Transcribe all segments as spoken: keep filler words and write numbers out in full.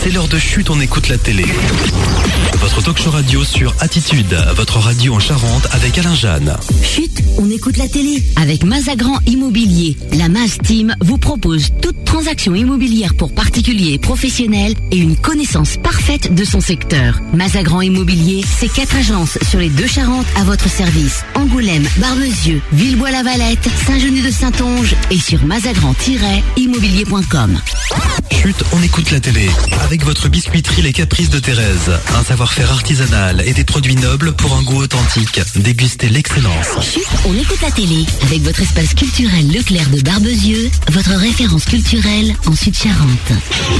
C'est l'heure de Chut, on écoute la télé. Votre talk show radio sur Attitude, votre radio en Charente avec Alain Jeanne. Chut, on écoute la télé. Avec Mazagran Immobilier, la Maz Team vous propose toute transaction immobilière pour particuliers et professionnels et une connaissance parfaite de son secteur. Mazagran Immobilier, c'est quatre agences sur les deux Charentes à votre service. Angoulême, Barbezieux, Villebois-la-Valette, Saint-Genis-de-Saintonge et sur mazagran tiret immobilier point com. Chut, on écoute la télé. Avec votre biscuiterie Les Caprices de Thérèse. Un savoir-faire artisanal et des produits nobles pour un goût authentique. Dégustez l'excellence. Chut, on écoute la télé. Avec votre espace culturel Leclerc de Barbezieux, votre référence culturelle en Sud-Charente.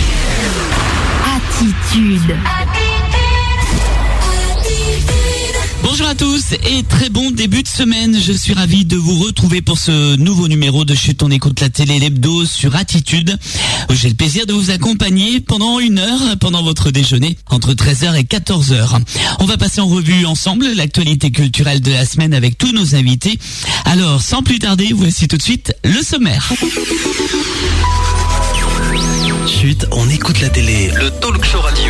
Attitude. Bonjour à tous et très bon début de semaine. Je suis ravi de vous retrouver pour ce nouveau numéro de Chut, on écoute la télé, l'hebdo sur Attitude. J'ai le plaisir de vous accompagner pendant une heure, pendant votre déjeuner, entre treize heures et quatorze heures. On va passer en revue ensemble l'actualité culturelle de la semaine avec tous nos invités. Alors, sans plus tarder, voici tout de suite le sommaire. Chut, on écoute la télé, le talk show radio.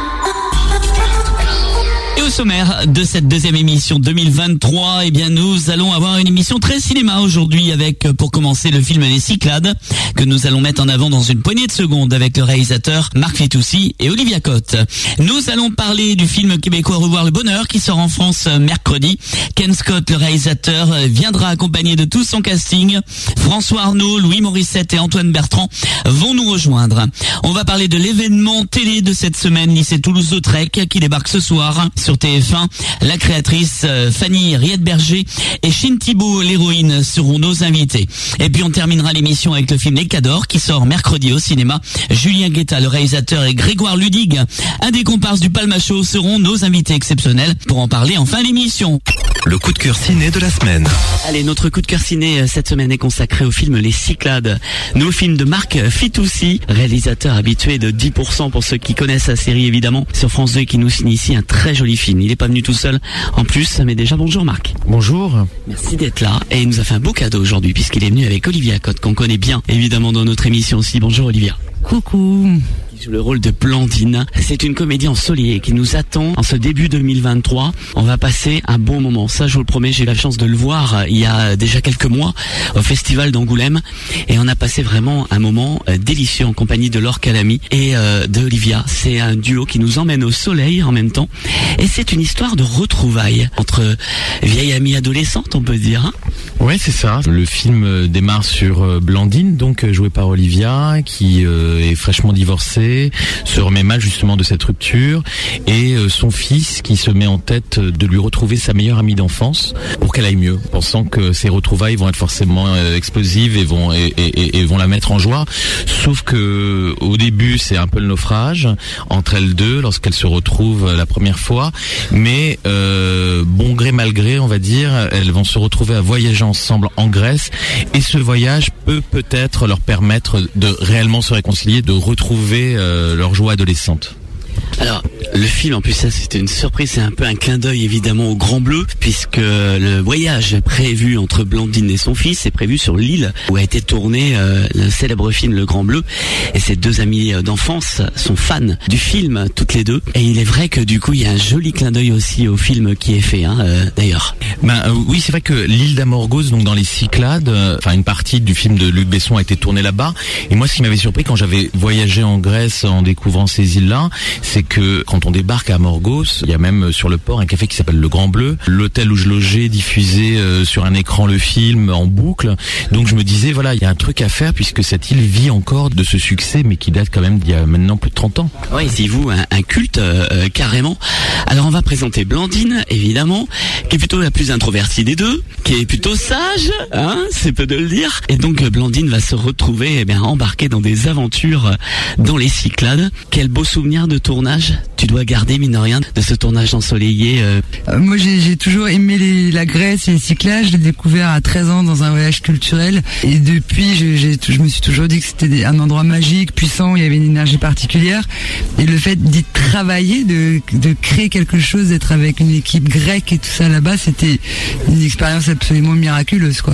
Et au sommaire de cette deuxième émission deux mille vingt-trois, eh bien nous allons avoir une émission très cinéma aujourd'hui avec, pour commencer, le film Les Cyclades que nous allons mettre en avant dans une poignée de secondes avec le réalisateur Marc Fitoussi et Olivia Cotte. Nous allons parler du film québécois Revoir le bonheur qui sort en France mercredi. Ken Scott, le réalisateur, viendra accompagné de tout son casting. François Arnault, Louis Morissette et Antoine Bertrand vont nous rejoindre. On va parler de l'événement télé de cette semaine, lycée Toulouse-Lautrec, qui débarque ce soir sur T F un. La créatrice euh, Fanny Riette-Berger et Chine Thibault, l'héroïne, seront nos invités. Et puis on terminera l'émission avec le film Les Cadors qui sort mercredi au cinéma. Julien Guetta, le réalisateur, et Grégoire Ludig, un des comparses du Palmachot, seront nos invités exceptionnels pour en parler en fin d'émission. Le coup de cœur ciné de la semaine. Allez, notre coup de cœur ciné cette semaine est consacré au film Les Cyclades. Nouveau film de Marc Fitoussi, réalisateur habitué de dix pour cent pour ceux qui connaissent la série évidemment, sur France deux, et qui nous signe ici un très joli film. Il est pas venu tout seul en plus, mais déjà bonjour Marc. Bonjour. Merci d'être là et il nous a fait un beau cadeau aujourd'hui puisqu'il est venu avec Olivia Cotte qu'on connaît bien évidemment dans notre émission aussi. Bonjour Olivia. Coucou. Qui joue le rôle de Blandine. C'est une comédie ensoleillée qui nous attend en ce début deux mille vingt-trois. On va passer un bon moment. Ça, je vous le promets, j'ai eu la chance de le voir il y a déjà quelques mois au festival d'Angoulême et on a passé vraiment un moment euh, délicieux en compagnie de Laure Calamy et euh, de Olivia. C'est un duo qui nous emmène au soleil en même temps et c'est une histoire de retrouvailles entre vieilles amies adolescentes, on peut dire. Hein. Ouais, c'est ça. Le film démarre sur Blandine, donc jouée par Olivia, qui euh, est fraîchement divorcée, se remet mal justement de cette rupture, et euh, son fils qui se met en tête de lui retrouver sa meilleure amie d'enfance pour qu'elle aille mieux, pensant que ces retrouvailles vont être forcément euh, explosives et vont et, et, et vont la mettre en joie. Sauf que au début, c'est un peu le naufrage entre elles deux lorsqu'elles se retrouvent la première fois, mais euh, bon gré mal gré, on va dire, elles vont se retrouver à voyager ensemble en Grèce et ce voyage peut peut-être leur permettre de réellement se réconcilier, de retrouver euh, leur joie adolescente. Alors, le film, en plus, ça, c'était une surprise, c'est un peu un clin d'œil, évidemment, au Grand Bleu, puisque le voyage prévu entre Blandine et son fils est prévu sur l'île où a été tourné euh, le célèbre film Le Grand Bleu, et ces deux amis d'enfance sont fans du film, toutes les deux, et il est vrai que, du coup, il y a un joli clin d'œil aussi au film qui est fait, hein, euh, d'ailleurs. Ben euh, oui, c'est vrai que l'île d'Amorgos, donc dans les Cyclades, enfin euh, une partie du film de Luc Besson a été tournée là-bas, et moi, ce qui m'avait surpris quand j'avais voyagé en Grèce en découvrant ces îles-là, c'est que quand on débarque à Amorgos, il y a même sur le port un café qui s'appelle Le Grand Bleu. L'hôtel où je logeais diffusait euh, sur un écran le film en boucle. Donc je me disais, voilà, il y a un truc à faire puisque cette île vit encore de ce succès, mais qui date quand même d'il y a maintenant plus de trente ans. Oui, c'est vous, un, un culte euh, carrément. Alors on va présenter Blandine, évidemment, qui est plutôt la plus introvertie des deux, qui est plutôt sage, hein, c'est peu de le dire. Et donc Blandine va se retrouver eh bien embarquée dans des aventures dans les Cyclades. Quel beau souvenir de tournage tu dois garder, mine de rien, de ce tournage ensoleillé. euh... Euh, moi j'ai, j'ai toujours aimé les, la Grèce et les Cyclades. Je l'ai découvert à treize ans dans un voyage culturel et depuis j'ai, j'ai, je me suis toujours dit que c'était des, un endroit magique, puissant, où il y avait une énergie particulière, et le fait d'y travailler, de, de créer quelque chose, d'être avec une équipe grecque et tout ça là-bas, c'était une expérience absolument miraculeuse, quoi.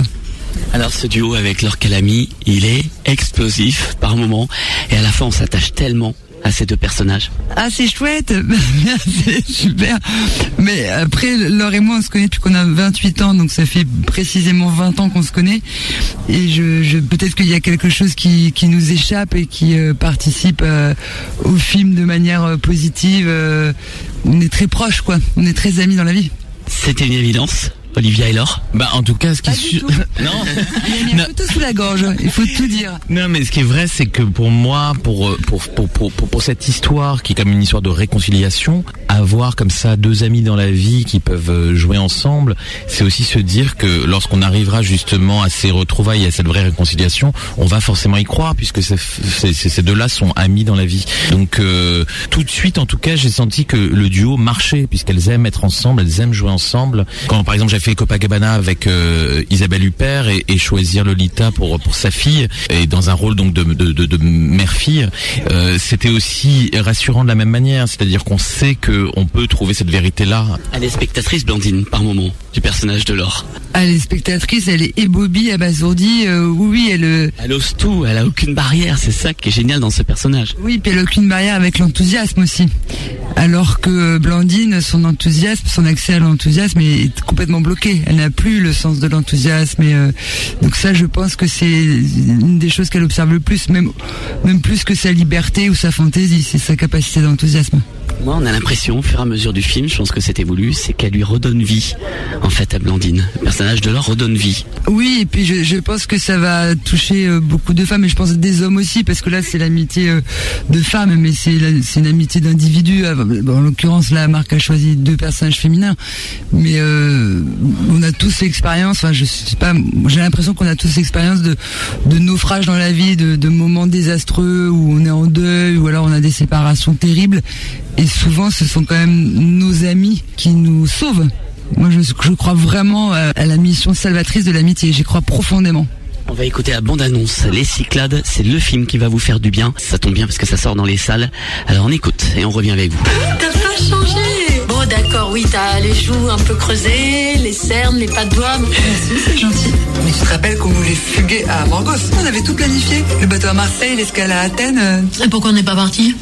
Alors ce duo avec Laure Calamy, il est explosif par moments et à la fin on s'attache tellement à ces deux personnages. Ah, c'est chouette. C'est super. Mais après, Laure et moi, on se connaît depuis qu'on a vingt-huit ans, donc ça fait précisément vingt ans qu'on se connaît. Et je, je peut-être qu'il y a quelque chose qui, qui nous échappe et qui euh, participe euh, au film de manière euh, positive. Euh, on est très proches, quoi. On est très amis dans la vie. C'était une évidence. Olivia et Laure? Bah en tout cas, ce qui Pas est du sûr, tout. non, Il y a un couteau sous la gorge. Il faut tout dire. non, mais ce qui est vrai, c'est que pour moi, pour pour pour pour pour, pour cette histoire qui est comme une histoire de réconciliation, avoir comme ça deux amis dans la vie qui peuvent jouer ensemble, c'est aussi se dire que lorsqu'on arrivera justement à ces retrouvailles et à cette vraie réconciliation, on va forcément y croire puisque ces ces, ces deux-là sont amis dans la vie. Donc euh, tout de suite, en tout cas, j'ai senti que le duo marchait puisqu'elles aiment être ensemble, elles aiment jouer ensemble. Quand par exemple j'ai fait Copacabana avec euh, Isabelle Huppert et, et choisir Lolita pour pour sa fille et dans un rôle donc de de, de, de mère-fille, euh, c'était aussi rassurant de la même manière, c'est-à-dire qu'on sait que on peut trouver cette vérité-là. Elle est spectatrice, Blandine, par moment, du personnage de Laure. Elle est spectatrice, elle est ébobie, abasourdie. Euh, oui, oui, elle. Euh... Elle ose tout, elle a aucune barrière, c'est ça qui est génial dans ce personnage. Oui, puis elle a aucune barrière avec l'enthousiasme aussi. Alors que Blandine, son enthousiasme, son accès à l'enthousiasme est complètement bloqué. Elle n'a plus le sens de l'enthousiasme. Et euh, donc ça, je pense que c'est une des choses qu'elle observe le plus, même même plus que sa liberté ou sa fantaisie, c'est sa capacité d'enthousiasme. Moi, on a l'impression, au fur et à mesure du film, je pense que c'était voulu, c'est qu'elle lui redonne vie, en fait, à Blandine. Le personnage de Laure redonne vie. Oui, et puis je, je pense que ça va toucher euh, beaucoup de femmes, et je pense des hommes aussi, parce que là, c'est l'amitié euh, de femmes, mais c'est, la, c'est une amitié d'individus. En l'occurrence, là, Marc a choisi deux personnages féminins, mais euh, on a tous l'expérience, enfin, je sais pas, j'ai l'impression qu'on a tous l'expérience de, de naufrages dans la vie, de, de moments désastreux où on est en deuil, ou alors on a des séparations terribles. Et souvent, ce sont quand même nos amis qui nous sauvent. Moi, je, je crois vraiment à, à la mission salvatrice de l'amitié. J'y crois profondément. On va écouter la bande-annonce. Les Cyclades, c'est le film qui va vous faire du bien. Ça tombe bien parce que ça sort dans les salles. Alors on écoute et on revient avec vous. T'as pas changé. Bon, d'accord, oui, t'as les joues un peu creusées, les cernes, les pas de doigts. Merci, c'est gentil. Mais tu te rappelles qu'on voulait fuguer à Morgos? On avait tout planifié. Le bateau à Marseille, l'escale à Athènes. Euh... Et pourquoi on n'est pas parti?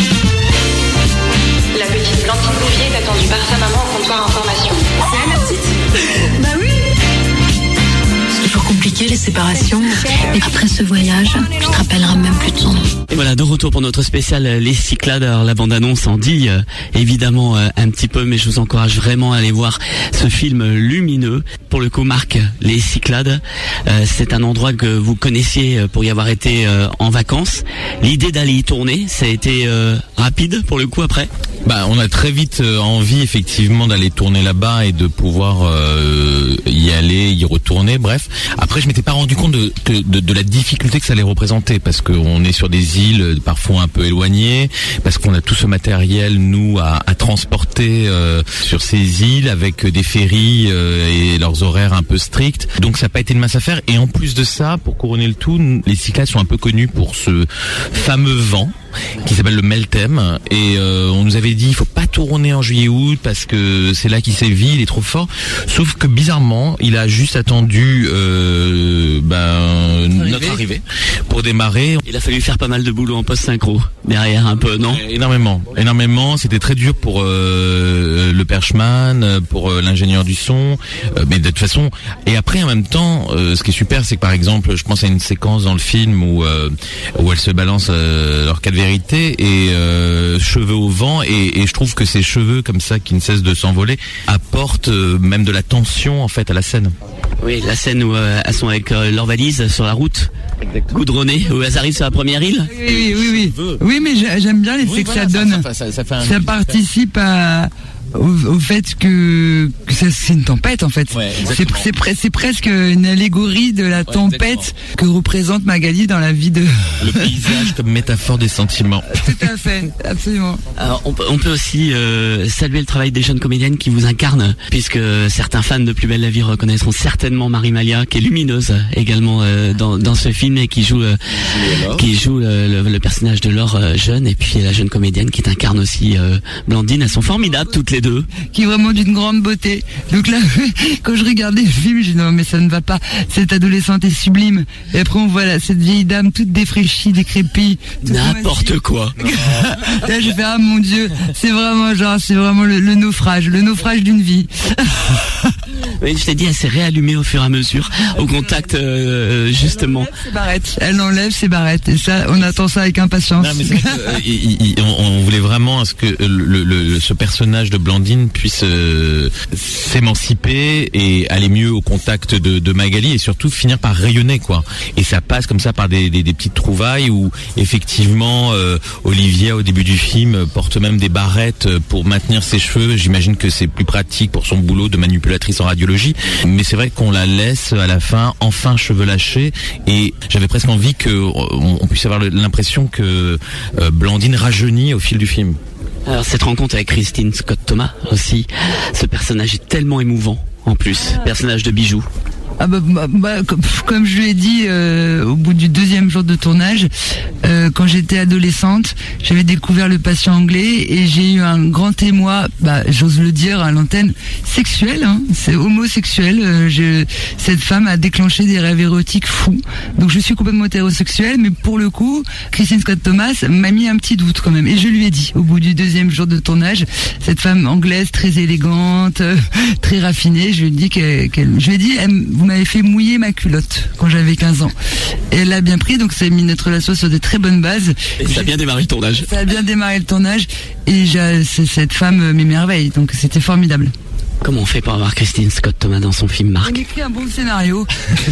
La petite Blandine Bouvier est attendue par sa maman au comptoir information. C'est elle, la petite? Bah oui. C'est toujours compliqué, les séparations. Et après ce voyage, tu te rappelleras même plus de son nom. Et voilà, de retour pour notre spécial Les Cyclades. Alors la bande-annonce en dit euh, évidemment euh, un petit peu, mais je vous encourage vraiment à aller voir ce film lumineux. Pour le coup, Marc, Les Cyclades, euh, c'est un endroit que vous connaissiez pour y avoir été euh, en vacances. L'idée d'aller y tourner, ça a été euh, rapide pour le coup après? Bah, on a très vite euh, envie effectivement d'aller tourner là-bas et de pouvoir euh, y aller, y retourner. Bref, après je m'étais pas rendu compte de, de, de, de la difficulté que ça allait représenter parce qu'on est sur des îles parfois un peu éloignées, parce qu'on a tout ce matériel nous à, à transporter euh, sur ces îles avec des ferries euh, et leurs horaires un peu stricts. Donc ça n'a pas été une mince affaire. Et en plus de ça, pour couronner le tout, les Cyclades sont un peu connus pour ce fameux vent qui s'appelle le Meltem, et euh, on nous avait dit il faut pas tourner en juillet-août parce que c'est là qu'il sévit, il est trop fort. Sauf que bizarrement, il a juste attendu euh, ben, notre arrivée pour démarrer. Il a fallu faire pas mal de boulot en post-synchro derrière un peu, non? euh, Énormément, énormément. C'était très dur pour euh, le perchman, pour euh, l'ingénieur du son, euh, mais de toute façon. Et après, en même temps, euh, ce qui est super, c'est que par exemple, je pense à une séquence dans le film où euh, où elle se balance euh, leur cas de vérité et euh, cheveux au vent, et, et je trouve que ces cheveux comme ça qui ne cessent de s'envoler apportent euh, même de la tension en fait à la scène. Oui, la scène où euh, elles sont avec euh, leur valise sur la route, goudronnée, où elles arrivent sur la première île. Oui, oui, oui. Oui, oui mais j'aime bien l'effet oui, que voilà, ça donne. Ça, ça, ça, fait un ça participe à... Au, au fait que, que ça, c'est une tempête en fait. Ouais, c'est, c'est, pre- c'est presque une allégorie de la ouais, tempête exactement. Que représente Magali dans la vie de... Le paysage comme métaphore des sentiments. Tout à fait, absolument. Alors, on, peut, on peut aussi euh, saluer le travail des jeunes comédiennes qui vous incarnent, puisque certains fans de Plus belle la vie reconnaîtront certainement Marie Malia, qui est lumineuse également euh, dans, dans ce film et qui joue, euh, qui joue le, le, le personnage de Laure euh, jeune, et puis la jeune comédienne qui incarne aussi euh, Blandine. Elles sont formidables toutes les deux. deux. Qui est vraiment d'une grande beauté. Donc là, quand je regardais le film, j'ai dit non mais ça ne va pas. Cette adolescente est sublime. Et après on voit là, cette vieille dame toute défraîchie, décrépie. N'importe quoi. Là je fais ah mon Dieu, c'est vraiment genre, c'est vraiment le, le naufrage, le naufrage d'une vie. Oui, je t'ai dit, elle s'est réallumée au fur et à mesure, au contact euh, justement. Elle enlève ses barrettes. Elle enlève ses barrettes. Et ça, on attend ça avec impatience. Non, mais c'est que, euh, il, il, on, on voulait vraiment à ce que le, le, ce personnage de Blandine puisse euh, s'émanciper et aller mieux au contact de, de Magali et surtout finir par rayonner, quoi. Et ça passe comme ça par des, des, des petites trouvailles où effectivement euh, Olivia au début du film porte même des barrettes pour maintenir ses cheveux. J'imagine que c'est plus pratique pour son boulot de manipulatrice en radiologie, mais c'est vrai qu'on la laisse à la fin enfin cheveux lâchés et j'avais presque envie que on, on puisse avoir l'impression que euh, Blandine rajeunit au fil du film. Alors cette rencontre avec Christine Scott Thomas aussi, ce personnage est tellement émouvant en plus, personnage de bijou. Ah bah, bah, bah comme, comme je lui ai dit euh, au bout du deuxième jour de tournage, euh, quand j'étais adolescente, j'avais découvert le patient anglais et j'ai eu un grand émoi, bah, j'ose le dire à l'antenne, sexuel, hein, c'est homosexuel. Euh, je, cette femme a déclenché des rêves érotiques fous. Donc je suis complètement hétérosexuel, mais pour le coup, Christine Scott Thomas m'a mis un petit doute quand même. Et je lui ai dit au bout du deuxième jour de tournage, cette femme anglaise très élégante, euh, très raffinée, je lui ai dit qu'elle, qu'elle je lui ai dit, elle, vous m'avez fait mouiller ma culotte quand j'avais quinze ans. Et elle l'a bien pris, donc ça a mis notre relation sur de très bonnes bases. Et ça a bien démarré le tournage. Ça a bien démarré le tournage et j'ai, cette femme m'émerveille, donc c'était formidable. Comment on fait pour avoir Christine Scott Thomas dans son film, Marc? On écrit un bon scénario.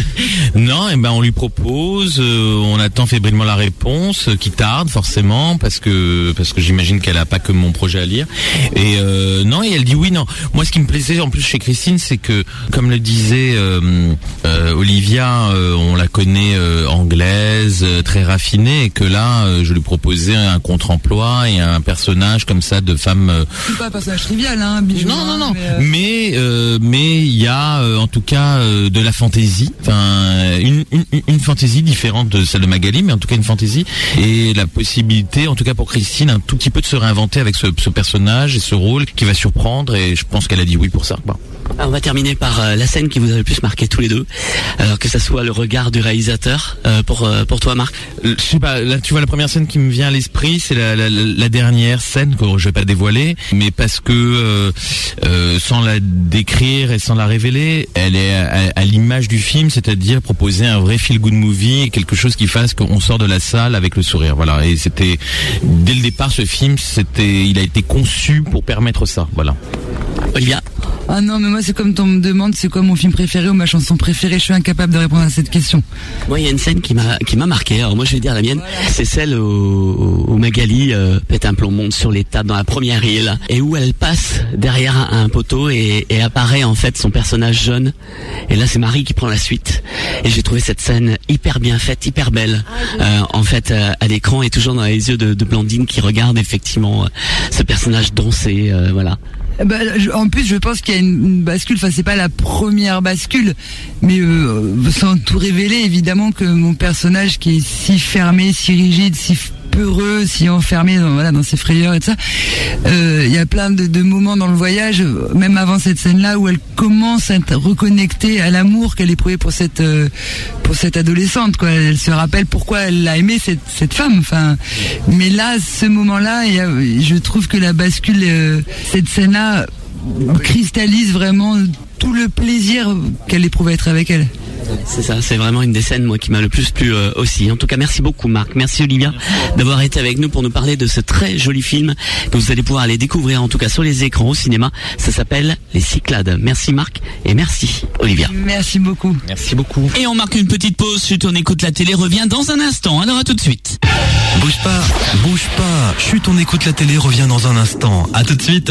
Non, et ben on lui propose, euh, on attend fébrilement la réponse, euh, qui tarde forcément parce que parce que j'imagine qu'elle a pas que mon projet à lire. Et euh, non, et elle dit oui, non. Moi, ce qui me plaisait en plus chez Christine, c'est que comme le disait euh, euh, Olivia, euh, on la connaît euh, anglaise, euh, très raffinée, et que là, euh, je lui proposais un contre-emploi et un personnage comme ça de femme. Euh... C'est pas un personnage trivial, hein. Bijou, non, non, non. Mais, euh... mais Mais euh, mais il y a euh, en tout cas euh, de la fantaisie, enfin une, une une fantaisie différente de celle de Magali, mais en tout cas une fantaisie et la possibilité, en tout cas pour Christine, un tout petit peu de se réinventer avec ce, ce personnage et ce rôle qui va surprendre. Et je pense qu'elle a dit oui pour ça. Bon. On va terminer par euh, la scène qui vous a le plus marqué tous les deux, alors que ça soit le regard du réalisateur euh, pour euh, pour toi, Marc. Je sais pas, là tu vois la première scène qui me vient à l'esprit, c'est la, la, la dernière scène que je vais pas dévoiler, mais parce que euh, euh, sans la décrire et sans la révéler, elle est à, à l'image du film, c'est-à-dire proposer un vrai feel good movie, quelque chose qui fasse qu'on sort de la salle avec le sourire. Voilà, et c'était dès le départ ce film, c'était, il a été conçu pour permettre ça. Voilà. Olivia. Ah non, mais moi c'est comme on me demande c'est quoi mon film préféré ou ma chanson préférée, je suis incapable de répondre à cette question. Moi il y a une scène qui m'a qui m'a marqué. Alors moi je vais dire la mienne, voilà. C'est celle où, où Magali euh, pète un plomb, monte sur les tables dans la première île et où elle passe derrière un, un poteau et, et apparaît en fait son personnage jeune. Et là c'est Marie qui prend la suite. Et j'ai trouvé cette scène hyper bien faite, hyper belle. Euh, en fait euh, à l'écran et toujours dans les yeux de, de Blandine qui regarde effectivement euh, ce personnage danser. Euh, voilà. Bah, je, en plus, je pense qu'il y a une, une bascule. Enfin, c'est pas la première bascule, mais euh, sans tout révéler, évidemment que mon personnage, qui est si fermé, si rigide, si peureux, si enfermé dans, voilà, dans ses frayeurs et tout ça, il euh, y a plein de, de moments dans le voyage, même avant cette scène-là, où elle commence à être reconnectée à l'amour qu'elle éprouvait pour cette euh, pour cette adolescente, quoi. Elle se rappelle pourquoi elle a aimé cette cette femme. Enfin, mais là, ce moment-là, y a, je trouve que la bascule, euh, cette scène-là, cristallise vraiment tout le plaisir qu'elle éprouvait à être avec elle. C'est ça, c'est vraiment une des scènes moi qui m'a le plus plu euh, aussi. En tout cas, merci beaucoup Marc, merci Olivia d'avoir été avec nous pour nous parler de ce très joli film que vous allez pouvoir aller découvrir en tout cas sur les écrans au cinéma. Ça s'appelle Les Cyclades. Merci Marc et merci Olivia. Merci beaucoup. Merci beaucoup. Et on marque une petite pause, Chut, on écoute la télé, revient dans un instant. Alors à tout de suite. Bouge pas, bouge pas. Chut, on écoute la télé, revient dans un instant. À tout de suite.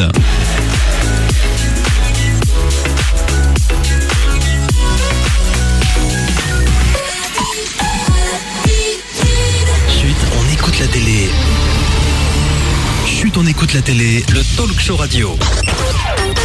La télé. Chut, on écoute la télé, le talk show radio.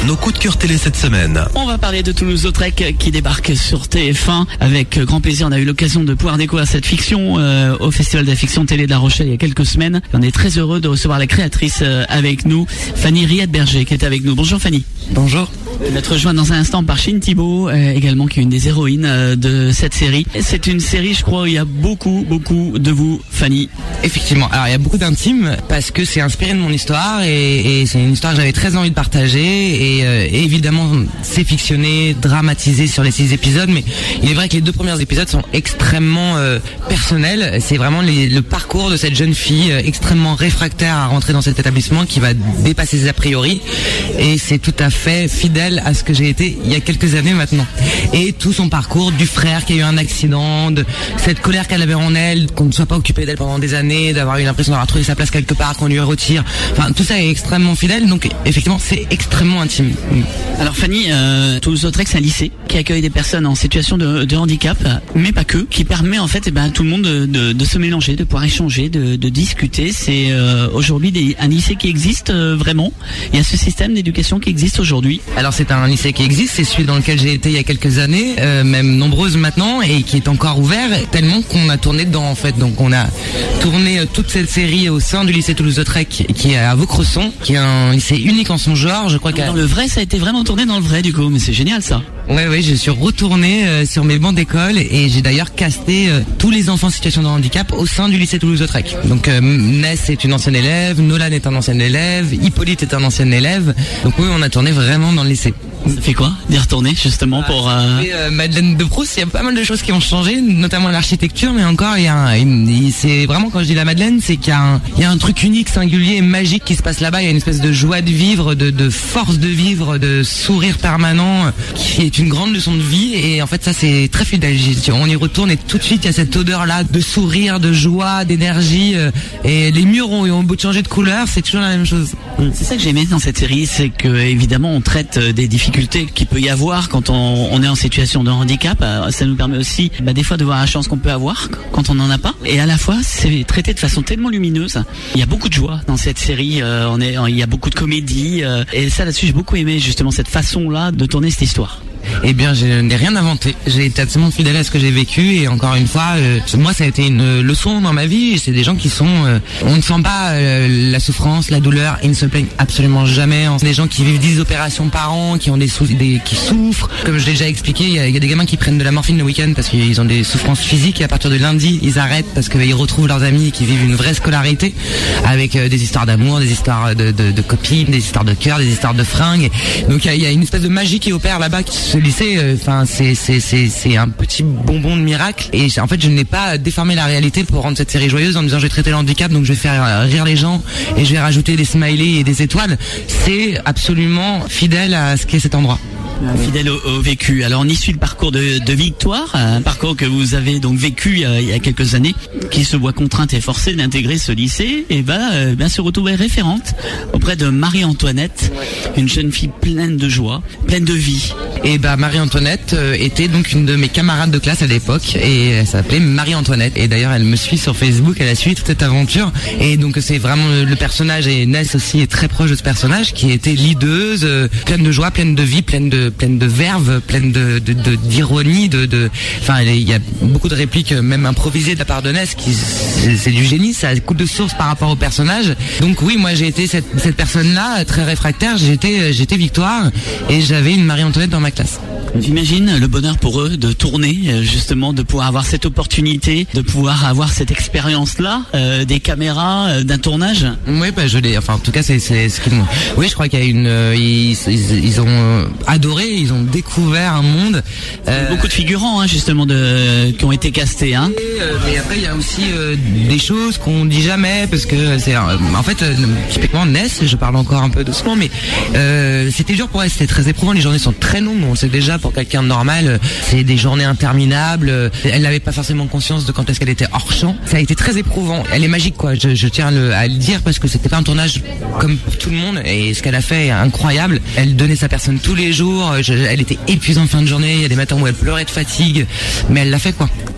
nos coups de cœur télé cette semaine. On va parler de Toulouse-Lautrec qui débarque sur T F un. Avec grand plaisir, on a eu l'occasion de pouvoir découvrir cette fiction euh, au Festival de la fiction télé de La Rochelle il y a quelques semaines. Et on est très heureux de recevoir la créatrice euh, avec nous, Fanny Riette-Berger, qui est avec nous. Bonjour Fanny. Bonjour. Je vais être rejoint dans un instant par Chine Thibault, euh, également qui est une des héroïnes euh, de cette série. C'est une série, je crois, où il y a beaucoup, beaucoup de vous, Fanny. Effectivement. Alors, il y a beaucoup d'intimes parce que c'est inspiré de mon histoire et, et c'est une histoire que j'avais très envie de partager et, euh, et évidemment, c'est fictionné, dramatisé sur les six épisodes, mais il est vrai que les deux premiers épisodes sont extrêmement euh, personnels. C'est vraiment les, le parcours de cette jeune fille euh, extrêmement réfractaire à rentrer dans cet établissement qui va dépasser ses a priori et c'est tout à fait fidèle à ce que j'ai été il y a quelques années maintenant. Et tout son parcours du frère qui a eu un accident, de cette colère qu'elle avait en elle, qu'on ne soit pas occupé d'elle pendant des années, d'avoir eu l'impression d'avoir trouvé sa place quelque part, qu'on lui retire. Enfin, tout ça est extrêmement fidèle, donc effectivement, c'est extrêmement intime. Alors Fanny, euh, Toulouse-Lautrec, c'est un lycée qui accueille des personnes en situation de, de handicap, mais pas que, qui permet en fait eh ben, à tout le monde de, de, de se mélanger, de pouvoir échanger, de, de discuter. C'est euh, aujourd'hui des, un lycée qui existe euh, vraiment. Il y a ce système d'éducation qui existe aujourd'hui. Alors c'est un lycée qui existe, c'est celui dans lequel j'ai été il y a quelques années, euh, même nombreuses maintenant, et qui est encore ouvert, tellement qu'on a tourné dedans en fait. Donc on a tourné euh, toute cette série au sein du lycée Toulouse-Lautrec, qui est à Vaucresson, qui est un lycée unique en son genre. Je crois que dans le vrai, ça a été vraiment tourné dans le vrai du coup, mais c'est génial ça. Ouais, ouais, je suis retourné euh, sur mes bancs d'école et j'ai d'ailleurs casté euh, tous les enfants en situation de handicap au sein du lycée Toulouse-Lautrec. Donc euh, Ness est une ancienne élève, Nolan est un ancien élève, Hippolyte est un ancien élève. Donc oui, on a tourné vraiment dans le lycée. Ça fait quoi d'y retourner justement pour euh... Et, euh, Madeleine de Proust, il y a pas mal de choses qui ont changé, notamment l'architecture, mais encore il y a un, il, c'est vraiment quand je dis la Madeleine, c'est qu'il y a un, il y a un truc unique, singulier et magique qui se passe là-bas. Il y a une espèce de joie de vivre, de, de force de vivre, de sourire permanent, qui est une grande leçon de vie. Et en fait, ça c'est très fidèle. On y retourne et tout de suite il y a cette odeur-là de sourire, de joie, d'énergie. Et les murs ont, ont beau de changer de couleur, c'est toujours la même chose. C'est ça que j'aimais dans cette série, c'est que évidemment on traite des difficultés qu'il peut y avoir quand on, on est en situation de handicap. Ça nous permet aussi bah, des fois de voir la chance qu'on peut avoir quand on n'en a pas. Et à la fois, c'est traité de façon tellement lumineuse. Il y a beaucoup de joie dans cette série. Euh, on est, il y a beaucoup de comédie. Euh, et ça, là-dessus, j'ai beaucoup aimé justement cette façon-là de tourner cette histoire. Eh bien, je n'ai rien inventé. J'ai été absolument fidèle à ce que j'ai vécu et encore une fois, euh, moi, ça a été une leçon dans ma vie. C'est des gens qui sont, euh, on ne sent pas euh, la souffrance, la douleur. Ils ne se plaignent absolument jamais. C'est des gens qui vivent dix opérations par an, qui ont des, sou- des qui souffrent. Comme je l'ai déjà expliqué, il y, y a des gamins qui prennent de la morphine le week-end parce qu'ils ont des souffrances physiques et à partir de lundi, ils arrêtent parce qu'ils retrouvent leurs amis qui vivent une vraie scolarité avec euh, des histoires d'amour, des histoires de, de, de copines, des histoires de cœur, des histoires de fringues. Donc il y a, y a une espèce de magie qui opère là-bas. Ce lycée, enfin, euh, c'est c'est c'est c'est un petit bonbon de miracle. Et en fait, je n'ai pas déformé la réalité pour rendre cette série joyeuse en disant je vais traiter le handicap, donc je vais faire rire les gens et je vais rajouter des smileys et des étoiles. C'est absolument fidèle à ce qu'est cet endroit. Fidèle au, au vécu. Alors on y suit le parcours de, de Victoire, un parcours que vous avez donc vécu euh, il y a quelques années, qui se voit contrainte et forcée d'intégrer ce lycée et va euh, bien se retrouver référente auprès de Marie-Antoinette, une jeune fille pleine de joie, pleine de vie. Et bah Marie-Antoinette euh, était donc une de mes camarades de classe à l'époque et elle s'appelait Marie-Antoinette. Et d'ailleurs elle me suit sur Facebook, elle a suivi toute cette aventure et donc c'est vraiment le, le personnage et Ness aussi est très proche de ce personnage qui était leaduse, euh, pleine de joie, pleine de vie, pleine de pleine de verve, pleine de, de, de d'ironie, de, de, enfin, il y a beaucoup de répliques, même improvisées de la part de Ness, qui, c'est, c'est du génie, ça coule de source par rapport au personnage. Donc oui, moi j'ai été cette, cette personne-là, très réfractaire, j'étais, j'étais Victoire, et j'avais une Marie-Antoinette dans ma classe. J'imagine le bonheur pour eux de tourner, justement, de pouvoir avoir cette opportunité, de pouvoir avoir cette expérience-là, euh, des caméras, euh, d'un tournage. Oui, bah je l'ai. Enfin, en tout cas, c'est c'est ce qu'ils m'ont. Oui, je crois qu'il y a une. Euh, ils, ils, ils ont adoré, ils ont découvert un monde. Euh, beaucoup de figurants, hein, justement, de qui ont été castés, hein. Et, euh, mais après, il y a aussi euh, des choses qu'on dit jamais parce que c'est. Euh, en fait, euh, typiquement Ness, je parle encore un peu doucement, mais euh, c'était dur pour elle, c'était très éprouvant. Les journées sont très longues, on le sait déjà. Pour quelqu'un de normal, c'est des journées interminables. Elle n'avait pas forcément conscience de quand est-ce qu'elle était hors champ. Ça a été très éprouvant. Elle est magique, quoi. Je, je tiens à le, à le dire parce que c'était pas un tournage comme pour tout le monde. Et ce qu'elle a fait est incroyable. Elle donnait sa personne tous les jours. Je, elle était épuisée en fin de journée. Il y a des matins où elle pleurait de fatigue, mais elle l'a fait, quoi.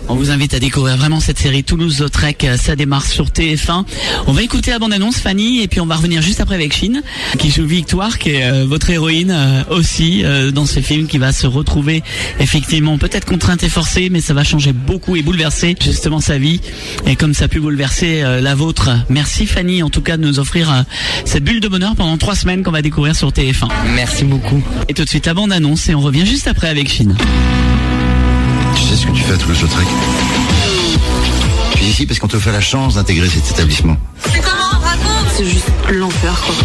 On vous invite à découvrir vraiment cette série Toulouse-Lautrec, ça démarre sur T F un. On va écouter la bande-annonce, Fanny, et puis on va revenir juste après avec Chine, qui joue Victoire, qui est euh, votre héroïne euh, aussi euh, dans ce film, qui va se retrouver effectivement peut-être contrainte et forcée, mais ça va changer beaucoup et bouleverser justement sa vie, et comme ça a pu bouleverser euh, la vôtre. Merci Fanny, en tout cas, de nous offrir euh, cette bulle de bonheur pendant trois semaines qu'on va découvrir sur T F un. Merci beaucoup. Et tout de suite la bande-annonce, et on revient juste après avec Chine. Tu sais ce que tu fais à Toulouse-Lautrec? Tu es ici parce qu'on te fait la chance d'intégrer cet établissement. C'est comment? Raconte. C'est juste l'enfer, quoi.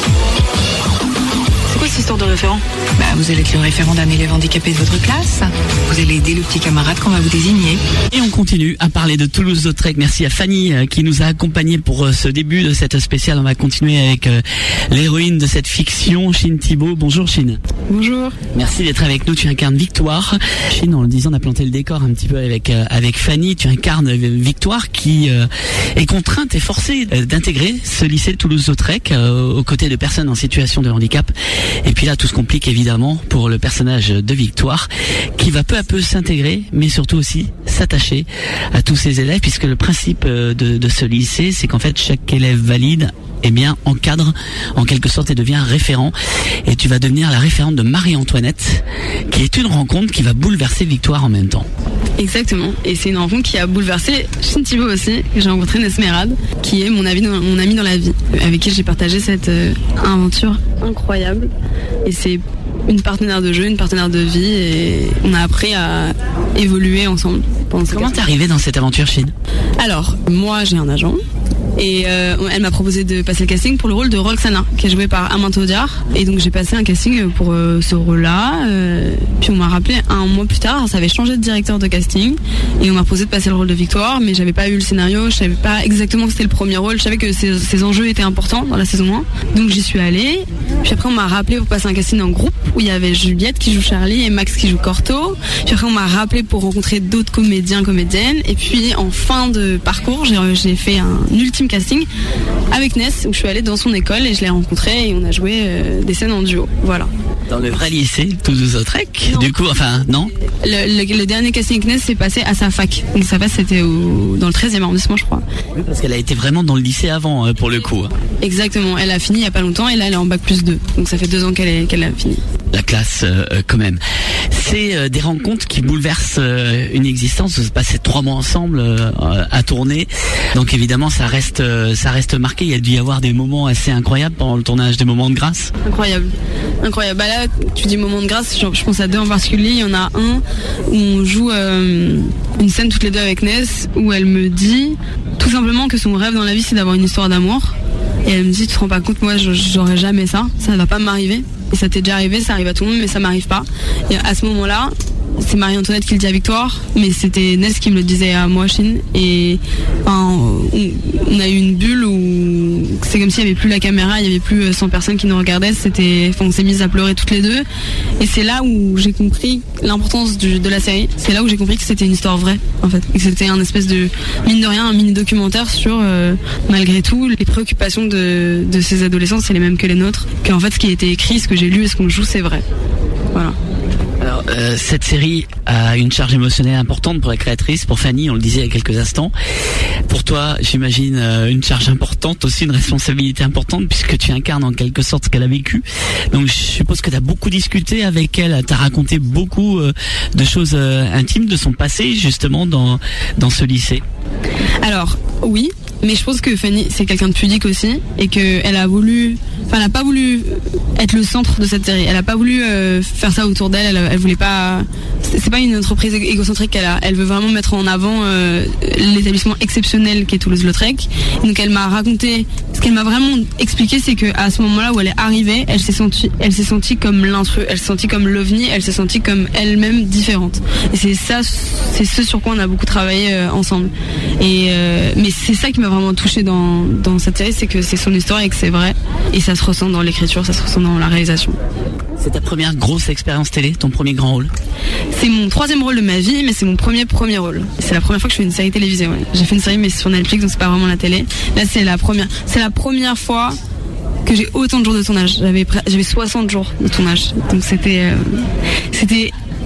C'est quoi cette histoire de référent? Bah, vous allez être le référent d'un élève handicapé de votre classe. Vous allez aider le petit camarade qu'on va vous désigner. Et on continue à parler de Toulouse-Lautrec. Merci à Fanny euh, qui nous a accompagnés pour euh, ce début de cette spéciale. On va continuer avec euh, l'héroïne de cette fiction, Chine Thibault. Bonjour Chine. Bonjour. Merci d'être avec nous. Tu incarnes Victoire. Chine, en le disant, on a planté le décor un petit peu avec euh, avec Fanny. Tu incarnes euh, Victoire qui euh, est contrainte et forcée euh, d'intégrer ce lycée Toulouse-Lautrec euh, aux côtés de personnes en situation de handicap. Et puis là, tout se complique évidemment pour le personnage de Victoire, qui va peu à peu s'intégrer, mais surtout aussi s'attacher à tous ses élèves, puisque le principe de, de ce lycée, c'est qu'en fait, chaque élève valide, eh bien, encadre en quelque sorte et devient référent. Et tu vas devenir la référente de Marie-Antoinette, qui est une rencontre qui va bouleverser Victoire en même temps. Exactement. Et c'est une rencontre qui a bouleversé Chine Thibault aussi. J'ai rencontré Nesmerade, qui est mon, ami dans, mon ami dans la vie, avec qui j'ai partagé cette euh, aventure incroyable. Et c'est une partenaire de jeu, une partenaire de vie, et on a appris à évoluer ensemble. Comment t'es arrivée dans cette aventure, Chine? Alors, moi j'ai un agent. Et euh, elle m'a proposé de passer le casting pour le rôle de Roxana, qui est joué par Aminthe Audiard. Et donc j'ai passé un casting pour euh, ce rôle-là. Euh, puis on m'a rappelé un mois plus tard, ça avait changé de directeur de casting. Et on m'a proposé de passer le rôle de Victoire, mais j'avais pas eu le scénario, je savais pas exactement que c'était le premier rôle. Je savais que ces, ces enjeux étaient importants dans la saison un. Donc j'y suis allée. Puis après on m'a rappelé pour passer un casting en groupe, où il y avait Juliette qui joue Charlie et Max qui joue Corto. Puis après on m'a rappelé pour rencontrer d'autres comédiens, comédiennes. Et puis en fin de parcours, j'ai, j'ai fait un ultime casting avec Ness, où je suis allée dans son école et je l'ai rencontrée et on a joué euh, des scènes en duo. Voilà. Dans le vrai lycée Toulouse-Lautrec, du coup, enfin, non le, le, le dernier casting avec Ness s'est passé à sa fac. Donc sa fac, c'était au, dans le treizième arrondissement, je crois. Oui, parce qu'elle a été vraiment dans le lycée avant, pour le coup. Exactement. Elle a fini il n'y a pas longtemps et là, elle est en bac plus deux. Donc ça fait deux ans qu'elle, est, qu'elle a fini. La classe, euh, quand même. C'est euh, des rencontres qui bouleversent euh, une existence. Vous passez trois mois ensemble euh, à tourner. Donc évidemment, ça reste, euh, ça reste marqué. Il y a dû y avoir des moments assez incroyables pendant le tournage, des moments de grâce. Incroyable. Incroyable. Bah là, tu dis moments de grâce, je, je pense à deux en particulier. Il y en a un où on joue euh, une scène toutes les deux avec Ness, où elle me dit tout simplement que son rêve dans la vie, c'est d'avoir une histoire d'amour. Et elle me dit, tu te rends pas compte, moi, j'aurais jamais ça. Ça ne va pas m'arriver. Et ça t'est déjà arrivé, ça arrive à tout le monde, mais ça m'arrive pas. Et à ce moment-là, c'est Marie-Antoinette qui le dit à Victoire, mais c'était Ness qui me le disait à moi, Chine. Et enfin, on, on a eu une bulle où c'est comme s'il n'y avait plus la caméra, il n'y avait plus cent personnes qui nous regardaient. C'était, enfin, on s'est mis à pleurer toutes les deux. Et c'est là où j'ai compris l'importance du, de la série. C'est là où j'ai compris que c'était une histoire vraie, en fait. Et que c'était un espèce de, mine de rien, un mini-documentaire sur, euh, malgré tout, les préoccupations de, de ces adolescents, c'est les mêmes que les nôtres. Qu'en fait, ce qui a été écrit, ce que j'ai lu et ce qu'on joue, c'est vrai. Voilà. Alors, euh, cette série a une charge émotionnelle importante pour la créatrice, pour Fanny, on le disait il y a quelques instants. Pour toi, j'imagine euh, une charge importante, aussi une responsabilité importante, puisque tu incarnes en quelque sorte ce qu'elle a vécu. Donc je suppose que tu as beaucoup discuté avec elle, tu as raconté beaucoup euh, de choses euh, intimes de son passé, justement, dans, dans ce lycée. Alors, oui, mais je pense que Fanny, c'est quelqu'un de pudique aussi, et qu'elle a voulu... Enfin, elle n'a pas voulu être le centre de cette série. Elle n'a pas voulu euh, faire ça autour d'elle. Elle, elle voulait pas... C'est pas une entreprise égocentrique qu'elle a. Elle veut vraiment mettre en avant euh, l'établissement exceptionnel qu'est Toulouse-Lautrec. Donc elle m'a raconté... Ce qu'elle m'a vraiment expliqué, c'est qu'à ce moment-là où elle est arrivée, elle s'est sentie, elle s'est sentie comme l'intrus, elle s'est sentie comme l'ovni, elle s'est sentie comme elle-même différente. Et c'est ça, c'est ce sur quoi on a beaucoup travaillé euh, ensemble. Et euh, mais c'est ça qui m'a vraiment touchée dans, dans cette série, c'est que c'est son histoire et que c'est vrai. Et ça se ressent dans l'écriture, ça se ressent dans la réalisation. C'est ta première grosse expérience télé, ton premier grand rôle? C'est mon troisième rôle de ma vie, mais c'est mon premier premier rôle. C'est la première fois que je fais une série télévisée. Ouais. J'ai fait une série mais sur Netflix, donc c'est pas vraiment la télé. Là, c'est la première. C'est la première fois que j'ai autant de jours de tournage. J'avais j'avais soixante jours de tournage, donc c'était euh, c'était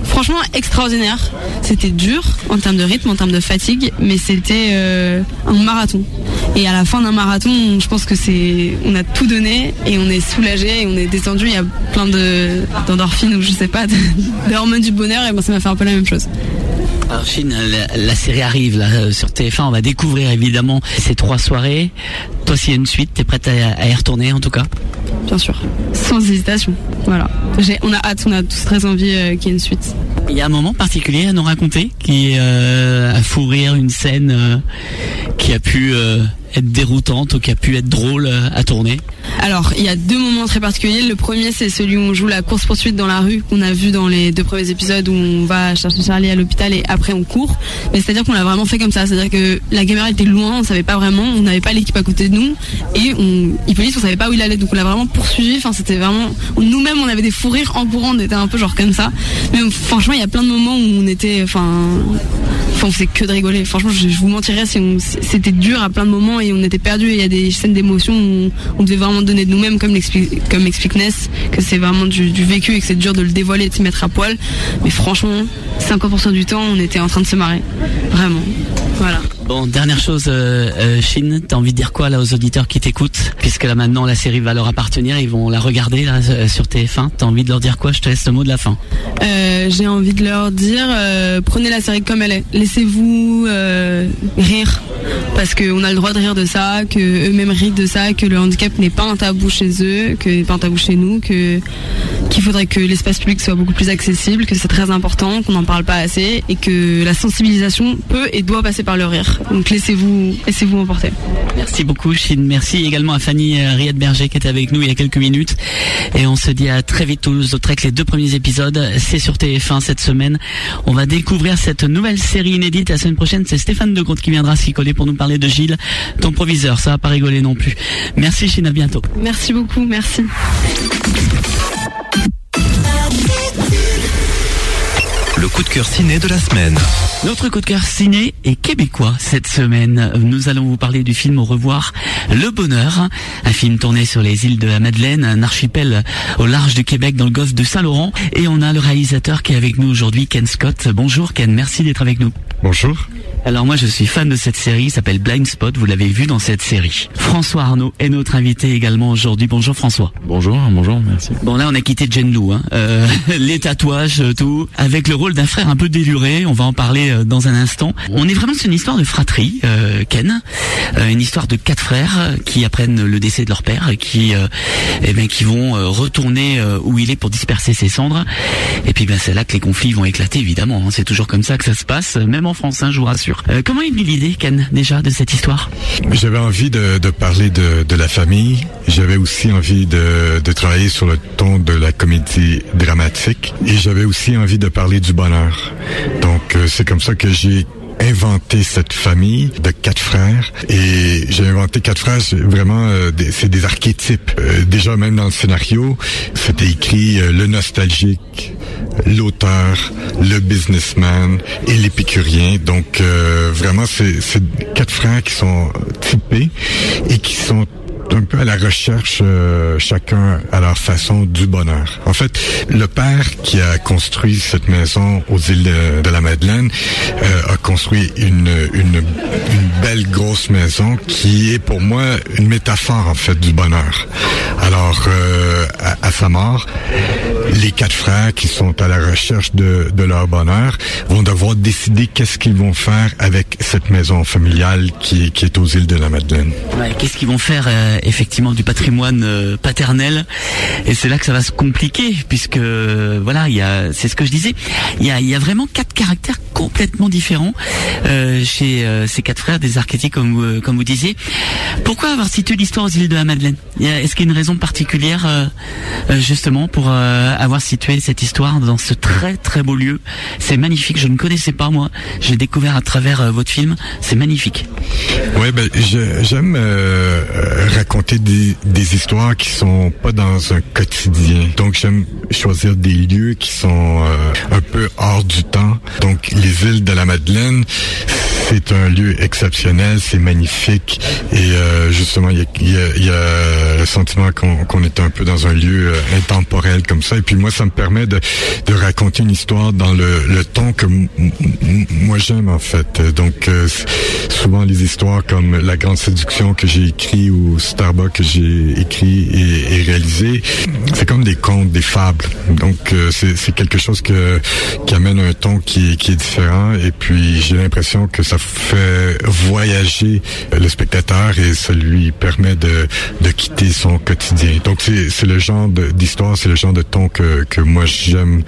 franchement extraordinaire. C'était dur en termes de rythme, en termes de fatigue, mais c'était euh, un marathon. Et à la fin d'un marathon, je pense que c'est, on a tout donné et on est soulagé et on est détendu. Il y a plein de d'endorphines ou je sais pas, de, d'hormones du bonheur. Et ben ça m'a fait un peu la même chose. Alors Chine, la, la série arrive là sur T F un, on va découvrir évidemment ces trois soirées. Toi, s'il y a une suite, t'es prête à, à y retourner en tout cas? Bien sûr, sans hésitation. Voilà, J'ai, on a hâte, on a tous très envie euh, qu'il y ait une suite. Il y a un moment particulier à nous raconter qui est euh, à fou rire, une scène euh, qui a pu euh, être déroutante ou qui a pu être drôle euh, à tourner? Alors, il y a deux moments très particuliers. Le premier, c'est celui où on joue la course-poursuite dans la rue, qu'on a vu dans les deux premiers épisodes où on va chercher Charlie à l'hôpital et après on court. Mais c'est-à-dire qu'on l'a vraiment fait comme ça. C'est-à-dire que la caméra était loin, on savait pas vraiment, on n'avait pas l'équipe à côté de nous et on, Hippolyte, on savait pas où il allait. Donc on l'a vraiment poursuivi. Enfin, c'était vraiment, nous-mêmes, on avait des fous rires en courant, on était un peu genre comme ça. Mais franchement, il y a plein de moments où on était, enfin, enfin on faisait que de rigoler. Franchement, je, je vous mentirais si on, c'était dur à plein de moments et on était perdus. Il y a des scènes d'émotion où on devait vraiment donner de nous-mêmes, comme l'explique, comme explique Ness, que c'est vraiment du, du vécu et que c'est dur de le dévoiler et de se mettre à poil. Mais franchement, cinquante pour cent du temps, on était en train de se marrer. Vraiment. Voilà. Bon, dernière chose, euh, euh, Chine, t'as envie de dire quoi là aux auditeurs qui t'écoutent, puisque là maintenant la série va leur appartenir, ils vont la regarder là euh, sur T F un. T'as envie de leur dire quoi? Je te laisse le mot de la fin. Euh, j'ai envie de leur dire, euh, prenez la série comme elle est. Laissez-vous euh, rire, parce qu'on a le droit de rire de ça, que eux-mêmes rient de ça, que le handicap n'est pas un tabou chez eux, que n'est pas un tabou chez nous, que qu'il faudrait que l'espace public soit beaucoup plus accessible, que c'est très important, qu'on n'en parle pas assez, et que la sensibilisation peut et doit passer par le rire. Donc laissez-vous, laissez-vous emporter. Merci beaucoup Chine, merci également à Fanny euh, Riette-Berger qui était avec nous il y a quelques minutes. Et on se dit à très vite Toulouse-Lautrec. Les deux premiers épisodes, c'est sur T F un cette semaine. On va découvrir cette nouvelle série inédite. La semaine prochaine, c'est Stéphane Decomte qui viendra s'y coller pour nous parler de Gilles, ton proviseur. Ça va pas rigoler non plus. Merci Chine, à bientôt. Merci beaucoup, merci. Le coup de cœur ciné de la semaine. Notre coup de cœur ciné est québécois cette semaine. Nous allons vous parler du film Au revoir, Le Bonheur, un film tourné sur les îles de la Madeleine, un archipel au large du Québec dans le golfe de Saint-Laurent. Et on a le réalisateur qui est avec nous aujourd'hui, Ken Scott. Bonjour Ken, merci d'être avec nous. Bonjour. Alors moi je suis fan de cette série, il s'appelle Blind Spot, vous l'avez vu dans cette série. François Arnaud est notre invité également aujourd'hui. Bonjour François. Bonjour, bonjour, merci. Bon là on a quitté Jen Lou, hein. euh, les tatouages, tout, avec le rôle d'un frère un peu déluré, on va en parler euh, dans un instant. On est vraiment sur une histoire de fratrie, euh, Ken, euh, une histoire de quatre frères qui apprennent le décès de leur père, qui, euh, eh ben, qui vont euh, retourner euh, où il est pour disperser ses cendres. Et puis ben, c'est là que les conflits vont éclater évidemment, hein. C'est toujours comme ça que ça se passe, même en France, hein, je vous rassure. Euh, comment est venue l'idée, Ken, déjà, de cette histoire? J'avais envie de, de parler de, de la famille. J'avais aussi envie de, de travailler sur le ton de la comédie dramatique. Et j'avais aussi envie de parler du bonheur. Donc, euh, c'est comme ça que j'ai inventé cette famille de quatre frères. Et j'ai inventé quatre frères, c'est vraiment, euh, des, c'est des archétypes. Euh, déjà, même dans le scénario, c'était écrit euh, le nostalgique, l'auteur, le businessman et l'épicurien. Donc, euh, vraiment, c'est, c'est quatre frères qui sont typés et qui sont un peu à la recherche, euh, chacun à leur façon, du bonheur. En fait, le père qui a construit cette maison aux îles de, de la Madeleine euh, a construit une, une, une belle grosse maison qui est pour moi une métaphore en fait du bonheur. Alors, euh, à, à sa mort, les quatre frères qui sont à la recherche de, de leur bonheur vont devoir décider qu'est-ce qu'ils vont faire avec cette maison familiale qui, qui est aux îles de la Madeleine. Ouais, qu'est-ce qu'ils vont faire euh, effectivement du patrimoine euh, paternel? Et c'est là que ça va se compliquer, puisque euh, voilà, il y a, c'est ce que je disais, il y a, il y a vraiment quatre caractères complètement différents euh, chez euh, ces quatre frères, des archétypes comme euh, comme vous disiez. Pourquoi avoir situé l'histoire aux îles de la Madeleine? Il y a, est-ce qu'il y a une raison particulière euh, euh, justement pour euh, avoir situé cette histoire dans ce très très beau lieu? C'est magnifique, je ne connaissais pas moi, je l'ai découvert à travers euh, votre film, c'est magnifique. Ouais, ben je, j'aime euh, raconter raconter des, des histoires qui sont pas dans un quotidien. Donc j'aime choisir des lieux qui sont euh, un peu hors du temps. Donc les îles de la Madeleine, c'est un lieu exceptionnel, c'est magnifique et euh, justement il y a, y, a, y a le sentiment qu'on, qu'on est un peu dans un lieu euh, intemporel comme ça. Et puis moi ça me permet de, de raconter une histoire dans le, le ton que m- m- moi j'aime en fait. Donc euh, souvent les histoires comme La Grande Séduction que j'ai écrit ou Starbuck que j'ai écrit et, et réalisé, c'est comme des contes, des fables. Donc euh, c'est, c'est quelque chose que, qui amène un ton qui est, qui est différent et puis j'ai l'impression que ça fait voyager le spectateur et ça lui permet de, de quitter son quotidien. Donc c'est, c'est le genre de, d'histoire, c'est le genre de ton que, que moi j'aime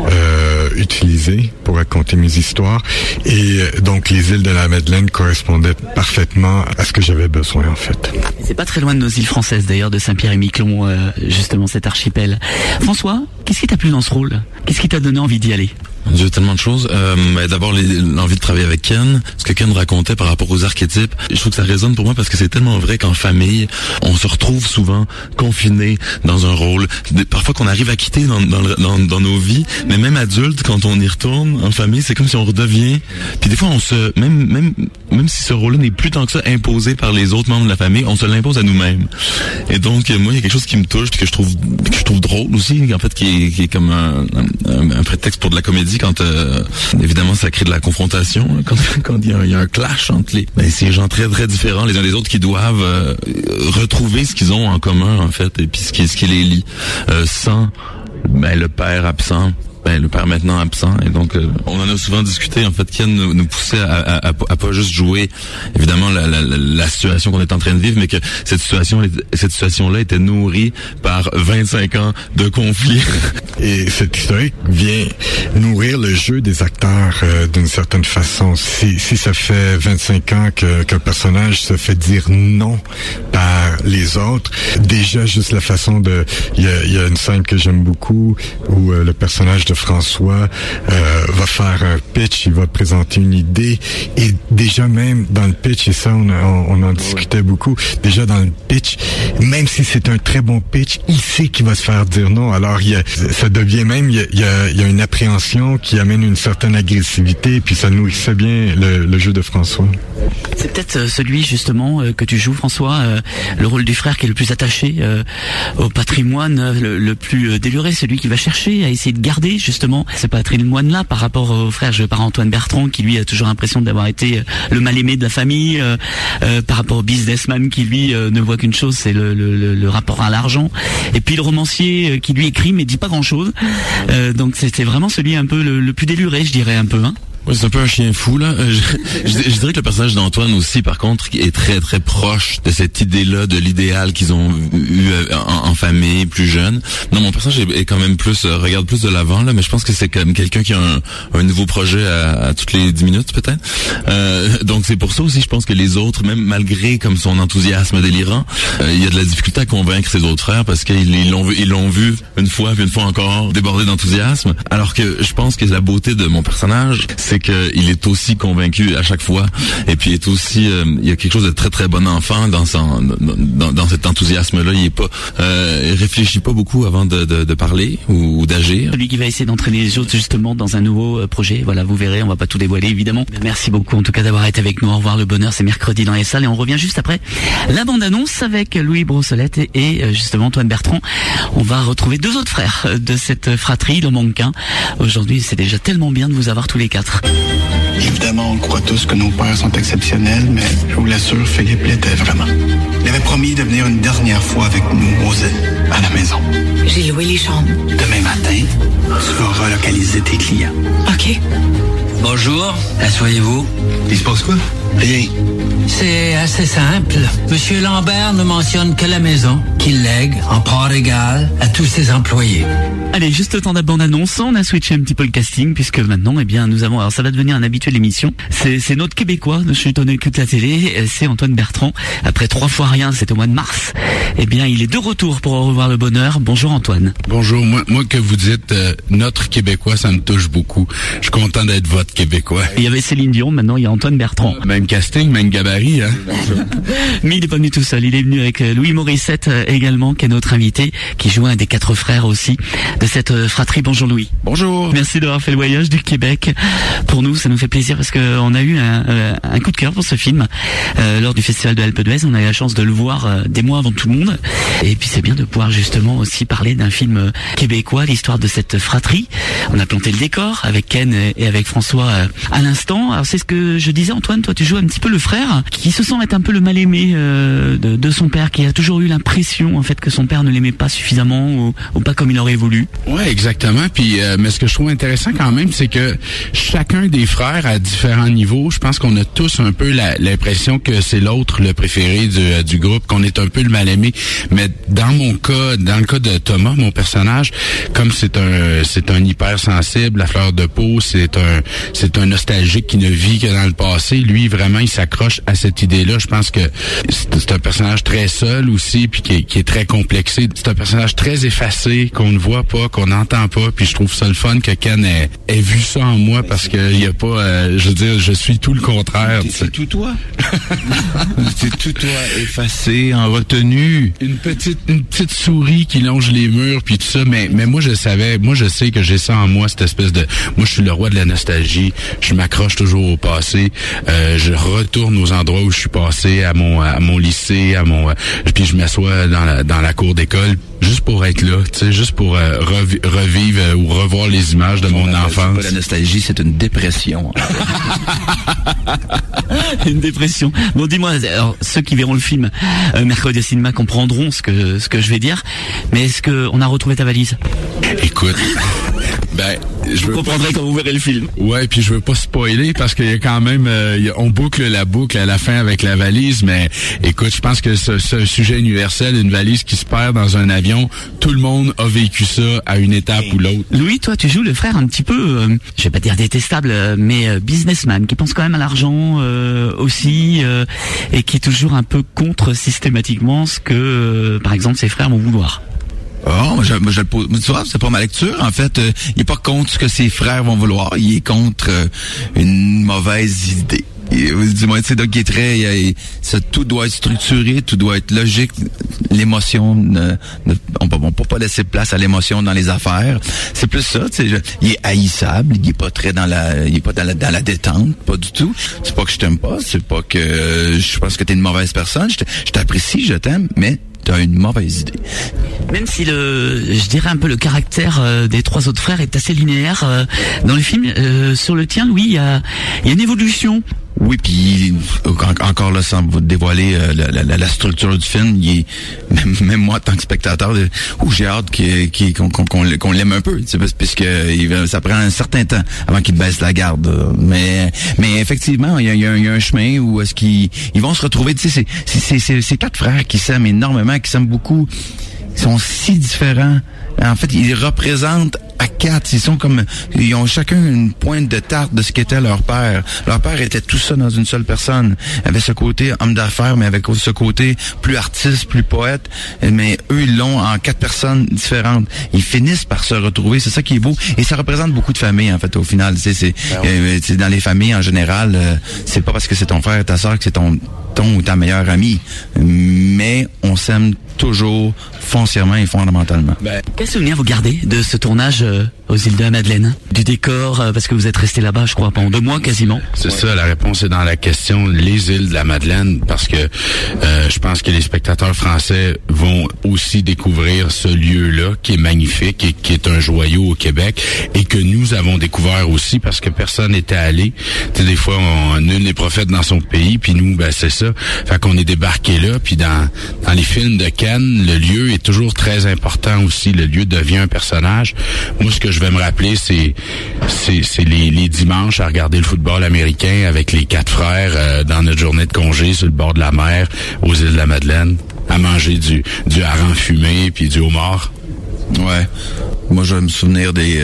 euh, utiliser pour raconter mes histoires et donc les îles de la Madeleine correspondaient parfaitement à ce que j'avais besoin en fait. C'est pas très loin de nos îles françaises d'ailleurs, de Saint-Pierre-et-Miquelon, euh, justement cet archipel. François, qu'est-ce qui t'a plu dans ce rôle? Qu'est-ce qui t'a donné envie d'y aller? Dieu, tellement de choses. Euh, bah, d'abord, les, l'envie de travailler avec Ken, ce que Ken racontait par rapport aux archétypes. Je trouve que ça résonne pour moi parce que c'est tellement vrai qu'en famille, on se retrouve souvent confiné dans un rôle. Parfois qu'on arrive à quitter dans, dans, dans, dans nos vies, mais même adultes, quand on y retourne en famille, c'est comme si on redevient. Puis des fois, on se, même, même, même si ce rôle-là n'est plus tant que ça imposé par les autres membres de la famille, on se l'impose à nous-mêmes. Et donc, moi, il y a quelque chose qui me touche, puis que je trouve, que je trouve drôle aussi, en fait, qui est, qui est comme un, un, un prétexte pour de la comédie. Quand euh, évidemment ça crée de la confrontation, hein, quand quand il y a, il y a un clash entre les ben, ces gens très très différents les uns des autres qui doivent euh, retrouver ce qu'ils ont en commun en fait et puis ce qui ce qui les lie euh, sans ben le père absent. Ben, le père maintenant absent et donc euh, on en a souvent discuté en fait. Ken nous, nous poussait à, à, à, à pas juste jouer évidemment la, la, la situation qu'on est en train de vivre, mais que cette situation cette situation là était nourrie par vingt-cinq ans de conflits. Et cette historique vient nourrir le jeu des acteurs euh, d'une certaine façon. Si, si ça fait vingt-cinq ans que, qu'un personnage se fait dire non par les autres, déjà juste la façon de il y a, y a une scène que j'aime beaucoup où euh, le personnage de François euh, va faire un pitch, il va présenter une idée et déjà même dans le pitch, et ça on, on, on en discutait beaucoup, déjà dans le pitch, même si c'est un très bon pitch, il sait qu'il va se faire dire non. Alors il y a, ça devient même, il y a, il y a, il y a une appréhension qui amène une certaine agressivité et puis ça nourrissait bien le, le jeu de François. C'est peut-être celui justement que tu joues, François, euh, le rôle du frère qui est le plus attaché euh, au patrimoine, le, le plus déluré, celui qui va chercher à essayer de garder justement ce patrimoine-là par rapport au frère joué par Antoine Bertrand qui lui a toujours l'impression d'avoir été le mal-aimé de la famille, euh, euh, par rapport au businessman qui lui euh, ne voit qu'une chose, c'est le, le, le rapport à l'argent, et puis le romancier qui lui écrit mais dit pas grand-chose, euh, donc c'était vraiment celui un peu le, le plus déluré, je dirais un peu, hein. Ouais, c'est un peu un chien fou là. Euh, je, je, je dirais que le personnage d'Antoine aussi, par contre, est très très proche de cette idée-là, de l'idéal qu'ils ont eu en, en famille, plus jeune. Non, mon personnage est, est quand même plus euh, regarde plus de l'avant là, mais je pense que c'est comme quelqu'un qui a un, un nouveau projet à, à toutes les dix minutes peut-être. Euh, donc c'est pour ça aussi, je pense que les autres, même malgré comme son enthousiasme délirant, euh, il y a de la difficulté à convaincre ses autres frères parce qu'ils ils l'ont vu, ils l'ont vu une fois puis une fois encore débordé d'enthousiasme. Alors que je pense que la beauté de mon personnage, c'est qu'il est aussi convaincu à chaque fois et puis il est aussi euh, il y a quelque chose de très très bon enfant dans son dans, dans cet enthousiasme là. Il est pas euh, il réfléchit pas beaucoup avant de, de, de parler ou, ou d'agir. Celui qui va essayer d'entraîner les autres justement dans un nouveau euh, projet. Voilà, vous verrez, on va pas tout dévoiler évidemment. Merci beaucoup en tout cas d'avoir été avec nous. Au revoir, le bonheur, c'est mercredi dans les salles et on revient juste après la bande-annonce avec Louis Brossolette et, et euh, justement Antoine Bertrand. On va retrouver deux autres frères de cette fratrie, il en manque qu'un. Aujourd'hui, c'est déjà tellement bien de vous avoir tous les quatre. Évidemment, on croit tous que nos pères sont exceptionnels, mais je vous l'assure, Philippe l'était vraiment. Il avait promis de venir une dernière fois avec nous aux îles, à la maison. J'ai loué les chambres. Demain matin, tu vas relocaliser tes clients. OK. Bonjour, asseyez-vous. Il se passe quoi? Rien. C'est assez simple. Monsieur Lambert ne mentionne que la maison, qu'il lègue en part égale à tous ses employés. Allez, juste le temps de la bande-annonce, on a switché un petit peu le casting, puisque maintenant, eh bien, nous avons, alors ça va devenir un habitué de l'émission. C'est, c'est notre Québécois, je suis étonné que de la télé, c'est Antoine Bertrand. Après trois fois rien, c'était au mois de mars eh bien, il est de retour pour Au revoir le bonheur. Bonjour Antoine. Bonjour, moi, moi que vous dites euh, notre Québécois, ça me touche beaucoup. Je suis content d'être votre Québécois. Il y avait Céline Dion, maintenant il y a Antoine Bertrand. Même casting, même gabarit, hein. Mais il n'est pas venu tout seul, il est venu avec Louis Morissette euh, également, qui est notre invité, qui joue un des quatre frères aussi de cette euh, fratrie. Bonjour Louis. Bonjour. Merci d'avoir fait le voyage du Québec. Pour nous, ça nous fait plaisir parce que on a eu un, euh, un coup de cœur pour ce film euh, lors du Festival de Alpe d'Huez. On a eu la chance de le voir euh, des mois avant tout le monde. Et puis c'est bien de pouvoir justement aussi parler d'un film euh, québécois, l'histoire de cette fratrie. On a planté le décor avec Ken et avec François euh, à l'instant. Alors c'est ce que je disais, Antoine, toi tu joues un petit peu le frère qui se sent être un peu le mal aimé euh, de, de son père, qui a toujours eu l'impression en fait que son père ne l'aimait pas suffisamment ou, ou pas comme il aurait voulu. Ouais, exactement. Puis euh, mais ce que je trouve intéressant quand même, c'est que chacun des frères à différents niveaux, je pense qu'on a tous un peu la, l'impression que c'est l'autre le préféré du, du groupe, qu'on est un peu le mal aimé. Mais dans mon cas, dans le cas de Thomas, mon personnage, comme c'est un c'est un hypersensible, la fleur de peau, c'est un c'est un nostalgique qui ne vit que dans le passé. Lui, vraiment, il s'accroche à cette idée-là. Je pense que c'est, c'est un personnage très seul aussi, puis qui est, qui est très complexé. C'est un personnage très effacé, qu'on ne voit pas, qu'on n'entend pas. Puis je trouve ça le fun que Ken ait, ait vu ça en moi, parce que il y a pas, euh, je veux dire, je suis tout le contraire. C'est, c'est tout toi. C'est tout toi, effacé, en retenue. Une petite une petite souris qui longe les murs puis tout ça, mais mais moi je savais, moi je sais que j'ai ça en moi, cette espèce de, moi je suis le roi de la nostalgie, je m'accroche toujours au passé, euh, je retourne aux endroits où je suis passé, à mon à mon lycée, à mon euh, puis je m'assois dans la dans la cour d'école juste pour être là, tu sais, juste pour euh, revi- revivre euh, ou revoir les images de mon enfance. C'est pas la nostalgie, c'est une dépression. Une dépression. Bon, dis-moi, alors, ceux qui verront le film euh, mercredi au cinéma comprendront ce que ce que je vais dire. Mais est-ce que on a retrouvé ta valise? Écoute, ben, je vous comprendrez quand vous verrez le film. Ouais, puis je veux pas spoiler parce qu'il y a quand même, euh, y a, on boucle la boucle à la fin avec la valise. Mais écoute, je pense que c'est, c'est un sujet universel, une valise qui se perd dans un avion. Tout le monde a vécu ça à une étape ou l'autre. Louis, toi, tu joues le frère un petit peu, euh, je vais pas dire détestable, euh, mais euh, businessman, qui pense quand même à l'argent euh, aussi, euh, et qui est toujours un peu contre systématiquement ce que, euh, par exemple, ses frères vont vouloir. Oh, je, je le pose. Tu vois, c'est pas ma lecture. En fait, euh, il est pas contre ce que ses frères vont vouloir. Il est contre euh, une mauvaise idée. Il, dis-moi, tu sais, donc il est très, il, ça, tout doit être structuré, tout doit être logique. L'émotion, ne, ne, on peut, on peut pas laisser place à l'émotion dans les affaires. C'est plus ça, tu sais. Il est haïssable, il est pas très dans la, il est pas dans la, dans la détente, pas du tout. C'est pas que je t'aime pas, c'est pas que euh, je pense que t'es une mauvaise personne. Je, je t'apprécie, je t'aime, mais t'as une mauvaise idée. Même si le, je dirais un peu le caractère euh, des trois autres frères est assez linéaire euh, dans le film, euh, sur le tien, Louis, il y a, il y a une évolution. Oui, puis encore là, sans vous dévoiler euh, la, la, la structure du film, il est, même, même moi, en tant que spectateur, de, ouh, j'ai hâte qu'il, qu'il, qu'on, qu'on, qu'on l'aime un peu, puisque il, ça prend un certain temps avant qu'il baisse la garde. Mais, mais effectivement, il y a, il y a, un, il y a un chemin où est-ce qu'ils ils vont se retrouver. Tu sais, c'est, c'est, c'est, c'est quatre frères qui s'aiment énormément, qui s'aiment beaucoup. Ils sont si différents. En fait, ils représentent à quatre. Ils sont comme, ils ont chacun une pointe de tarte de ce qu'était leur père. Leur père était tout ça dans une seule personne. Il avait ce côté homme d'affaires, mais avec ce côté plus artiste, plus poète. Mais eux, ils l'ont en quatre personnes différentes. Ils finissent par se retrouver. C'est ça qui est beau. Et ça représente beaucoup de familles, en fait, au final. Tu sais, c'est, ben oui. euh, c'est dans les familles, en général, euh, c'est pas parce que c'est ton frère et ta sœur que c'est ton, ton ou ta meilleure amie. Mais on s'aime toujours foncièrement et fondamentalement. Ben, quel souvenir vous gardez de ce tournage euh, aux îles de la Madeleine, du décor, euh, parce que vous êtes resté là-bas, je crois, pendant deux mois quasiment? C'est ouais. ça, la réponse est dans la question, les îles de la Madeleine, parce que euh, je pense que les spectateurs français vont aussi découvrir ce lieu-là, qui est magnifique et qui est un joyau au Québec, et que nous avons découvert aussi, parce que personne n'était allé. Tu sais, des fois, on, nul n'est prophète dans son pays, puis nous, ben c'est ça. Fait qu'on est débarqué là, puis dans, dans les films de Cannes, le lieu est toujours très important aussi. Le lieu devient un personnage. Moi, ce que je vais me rappeler, c'est c'est, c'est les, les dimanches à regarder le football américain avec les quatre frères euh, dans notre journée de congé sur le bord de la mer, aux îles de la Madeleine, à manger du, du hareng fumé puis du homard. Ouais. Moi, je vais me souvenir des... Euh...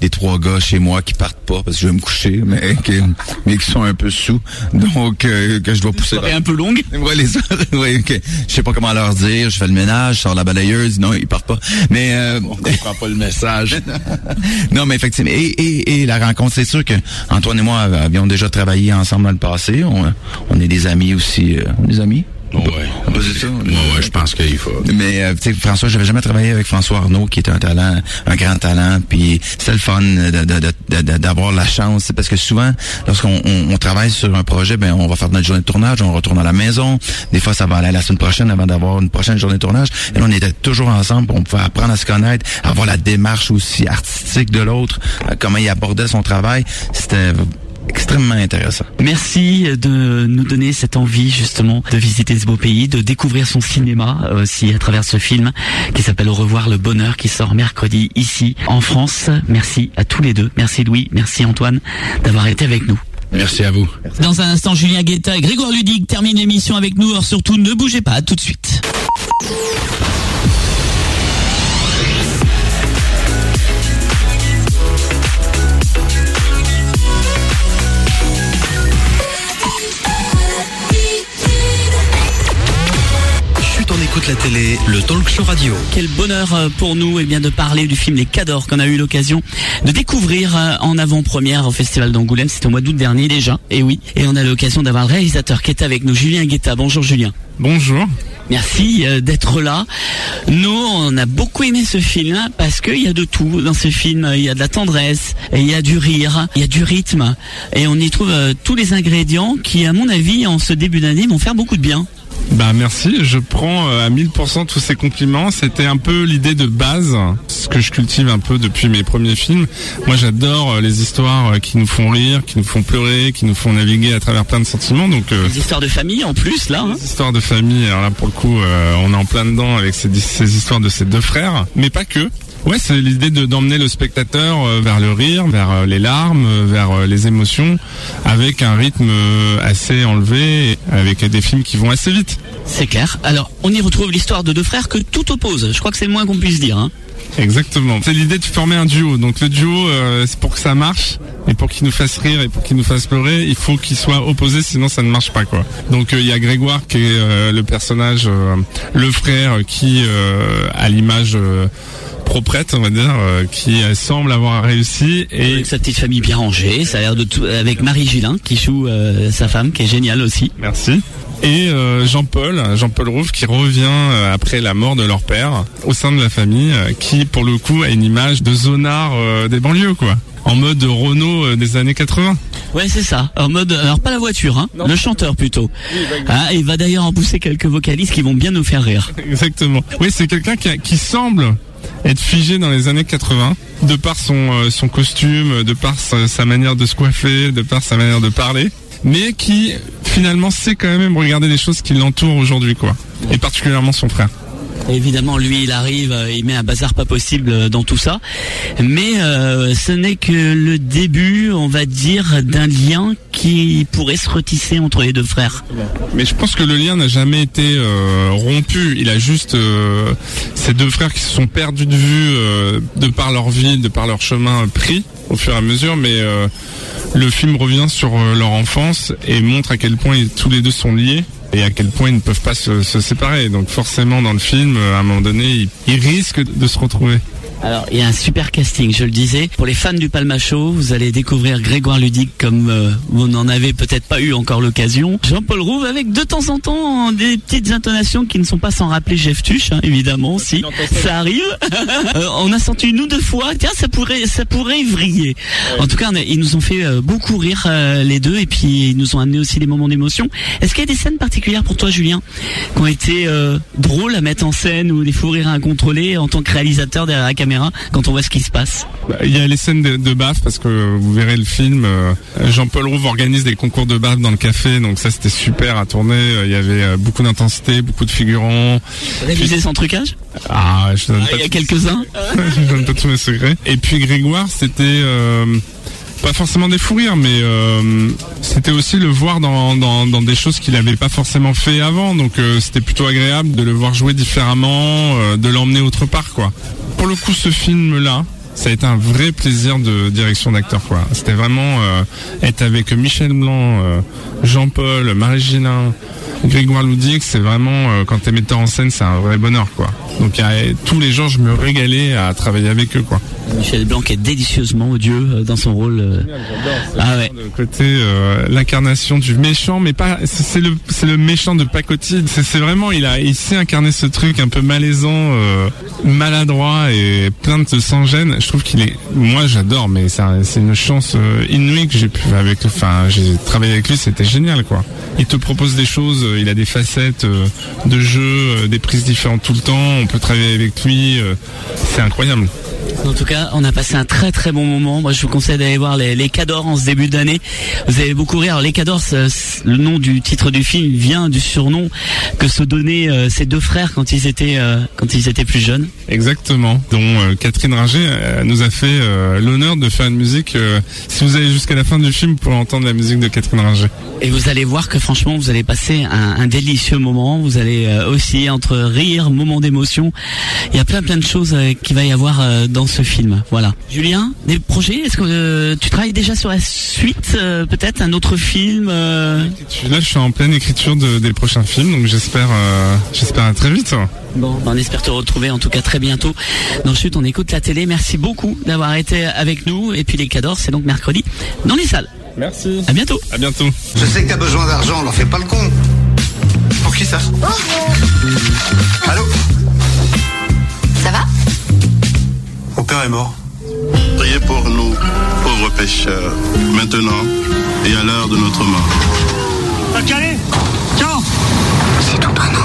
des trois gars chez moi qui partent pas parce que je vais me coucher, mais qui, mais qui sont un peu sous. Donc, euh, que je dois pousser. C'est un peu longue. Ouais, les ouais, okay. Je sais pas comment leur dire. Je fais le ménage, je sors la balayeuse. Non, ils partent pas. Mais euh, on comprend pas le message. Non, mais effectivement. Et, et, et la rencontre, c'est sûr que Antoine et moi avions déjà travaillé ensemble dans le passé. On, on est des amis aussi. Euh, des amis. Ouais. On peut dire ça? Ouais, ouais, je pense qu'il faut. Mais, euh, tu sais, François, j'avais jamais travaillé avec François Arnaud, qui est un talent, un grand talent, puis c'est le fun de, de, de, de, d'avoir la chance, parce que souvent, lorsqu'on on, on travaille sur un projet, ben, on va faire notre journée de tournage, on retourne à la maison. Des fois, ça va aller la semaine prochaine avant d'avoir une prochaine journée de tournage. Et là, on était toujours ensemble, on pouvait apprendre à se connaître, avoir la démarche aussi artistique de l'autre, euh, comment il abordait son travail. C'était extrêmement intéressant. Merci de nous donner cette envie justement de visiter ce beau pays, de découvrir son cinéma aussi à travers ce film qui s'appelle Au revoir le bonheur, qui sort mercredi ici en France. Merci à tous les deux. Merci Louis, merci Antoine d'avoir été avec nous. Merci à vous. Dans un instant, Julien Guetta et Grégoire Ludig terminent l'émission avec nous. Alors surtout, ne bougez pas, à tout de suite. Écoute la télé, le talk show radio. Quel bonheur pour nous eh bien, de parler du film Les Cadors qu'on a eu l'occasion de découvrir en avant-première au Festival d'Angoulême. C'était au mois d'août dernier déjà, et oui. Et on a l'occasion d'avoir le réalisateur qui est avec nous, Julien Guetta. Bonjour Julien. Bonjour. Merci d'être là. Nous, on a beaucoup aimé ce film parce qu'il y a de tout dans ce film. Il y a de la tendresse, il y a du rire, il y a du rythme. Et on y trouve tous les ingrédients qui, à mon avis, en ce début d'année, vont faire beaucoup de bien. Bah merci, je prends à mille pour cent tous ces compliments. C'était un peu l'idée de base, ce que je cultive un peu depuis mes premiers films. Moi j'adore les histoires qui nous font rire, qui nous font pleurer, qui nous font naviguer à travers plein de sentiments. Donc euh, les histoires de famille en plus là. Hein. Les histoires de famille, alors là pour le coup euh, on est en plein dedans avec ces, ces histoires de ces deux frères, mais pas que. Ouais, c'est l'idée de d'emmener le spectateur euh, vers le rire, vers euh, les larmes, euh, vers euh, les émotions, avec un rythme euh, assez enlevé, avec des films qui vont assez vite. C'est clair. Alors, on y retrouve l'histoire de deux frères que tout oppose. Je crois que c'est le moins qu'on puisse dire. Hein. Exactement. C'est l'idée de former un duo. Donc le duo, euh, c'est pour que ça marche, et pour qu'il nous fasse rire et pour qu'il nous fasse pleurer, il faut qu'ils soient opposés, sinon ça ne marche pas quoi. Donc il euh, y a Grégoire qui est euh, le personnage, euh, le frère qui, euh, à l'image euh, proprette, on va dire, euh, qui euh, semble avoir réussi, et avec sa petite famille bien rangée, ça a l'air de tout, avec Marie Gillin qui joue euh, sa femme, qui est géniale aussi. Merci. Et euh, Jean-Paul, Jean-Paul Rouve qui revient euh, après la mort de leur père au sein de la famille, euh, qui pour le coup a une image de zonard euh, des banlieues quoi, en mode Renault euh, des années quatre-vingts. Ouais, c'est ça. En mode, alors pas la voiture, hein, le chanteur plutôt. Oui, ah, il va d'ailleurs en pousser quelques vocalistes qui vont bien nous faire rire. Exactement. Oui, c'est quelqu'un qui, a, qui semble être figé dans les années quatre-vingts, de par son euh, son costume, de par sa, sa manière de se coiffer, de par sa manière de parler, mais qui finalement sait quand même regarder les choses qui l'entourent aujourd'hui quoi, et particulièrement son frère. Évidemment, lui, il arrive, il met un bazar pas possible dans tout ça. Mais euh, ce n'est que le début, on va dire, d'un lien qui pourrait se retisser entre les deux frères. Mais je pense que le lien n'a jamais été euh, rompu. Il a juste euh, ces deux frères qui se sont perdus de vue euh, de par leur vie, de par leur chemin pris au fur et à mesure. Mais euh, le film revient sur euh, leur enfance et montre à quel point ils, tous les deux sont liés. Et à quel point ils ne peuvent pas se, se séparer. Donc forcément, dans le film, à un moment donné, ils, ils risquent de se retrouver. Alors, il y a un super casting, je le disais. Pour les fans du Palma Show, vous allez découvrir Grégoire Ludig comme euh, vous n'en avez peut-être pas eu encore l'occasion. Jean-Paul Rouve avec de temps en temps des petites intonations qui ne sont pas sans rappeler Jeff Tuch, hein, évidemment, si ça arrive. euh, on a senti une ou deux fois, tiens, ça pourrait, ça pourrait vriller. En tout cas, on a, ils nous ont fait euh, beaucoup rire euh, les deux, et puis ils nous ont amené aussi des moments d'émotion. Est-ce qu'il y a des scènes particulières pour toi, Julien, qui ont été euh, drôles à mettre en scène, ou des fous rires incontrôlés en tant que réalisateur derrière la caméra, quand on voit ce qui se passe? Il y a les scènes de, de baffe, parce que vous verrez le film, euh, Jean-Paul Rouve organise des concours de baffe dans le café, donc ça c'était super à tourner. Il y avait euh, beaucoup d'intensité, beaucoup de figurants. Révisé sans trucage? Ah, je donne ah, pas il y a tout... quelques-uns. Je donne pas tous mes secrets. Et puis Grégoire, c'était euh, pas forcément des fous rires, mais euh, c'était aussi le voir dans, dans, dans des choses qu'il avait pas forcément fait avant, donc euh, c'était plutôt agréable de le voir jouer différemment, euh, de l'emmener autre part quoi. Pour le coup, ce film-là, Ça a été un vrai plaisir de direction d'acteur, quoi. C'était vraiment euh, être avec Michel Blanc, euh, Jean-Paul, Marie-Gélin, Grégoire Loudic, c'est vraiment, euh, quand t'es metteur en scène, c'est un vrai bonheur, quoi. Donc euh, tous les jours, je me régalais à travailler avec eux, quoi. Michel Blanc est délicieusement odieux euh, dans son rôle. Euh... Ah ouais. Le côté euh, l'incarnation du méchant, mais pas. C'est, c'est le c'est le méchant de pacotille. C'est, c'est vraiment il a il sait incarner ce truc un peu malaisant, euh, maladroit et plein de sans-gêne. Je trouve qu'il est. Moi, j'adore, mais c'est un, c'est une chance euh, inouïe que j'ai pu avec. Enfin, j'ai travaillé avec lui, c'était génial, quoi. Il te propose des choses. Il a des facettes euh, de jeu, euh, des prises différentes tout le temps. On peut travailler avec lui. Euh, c'est incroyable. En tout cas, on a passé un très très bon moment. Moi, je vous conseille d'aller voir les, les Cadors en ce début d'année. Vous allez beaucoup rire. Alors, les Cadors, le nom du titre du film vient du surnom que se donnaient euh, ces deux frères quand ils étaient euh, quand ils étaient plus jeunes. Exactement. Dont euh, Catherine Ringer euh, nous a fait euh, l'honneur de faire une musique. Euh, si vous allez jusqu'à la fin du film, vous pourrez entendre la musique de Catherine Ringer. Et vous allez voir que franchement, vous allez passer un, un délicieux moment. Vous allez euh, aussi entre rire, moments d'émotion. Il y a plein plein de choses euh, qu'il va y avoir euh, dans ce film. Voilà. Julien, des projets? Est-ce que euh, tu travailles déjà sur la suite, euh, peut-être un autre film euh... Là, je suis en pleine écriture de, des prochains films, donc j'espère, euh, j'espère à très vite. Bon, on espère te retrouver en tout cas très bientôt. Dans Chute, on écoute la télé. Merci beaucoup d'avoir été avec nous. Et puis les Cadors, c'est donc mercredi dans les salles. Merci. À bientôt. À bientôt. Je sais que t'as besoin d'argent, on leur fait pas le con. Pour qui ça? Allô? Ça va? Mon père est mort. Priez pour nous, pauvres pécheurs, maintenant et à l'heure de notre mort. T'as calé? Tiens! C'est ton prénom.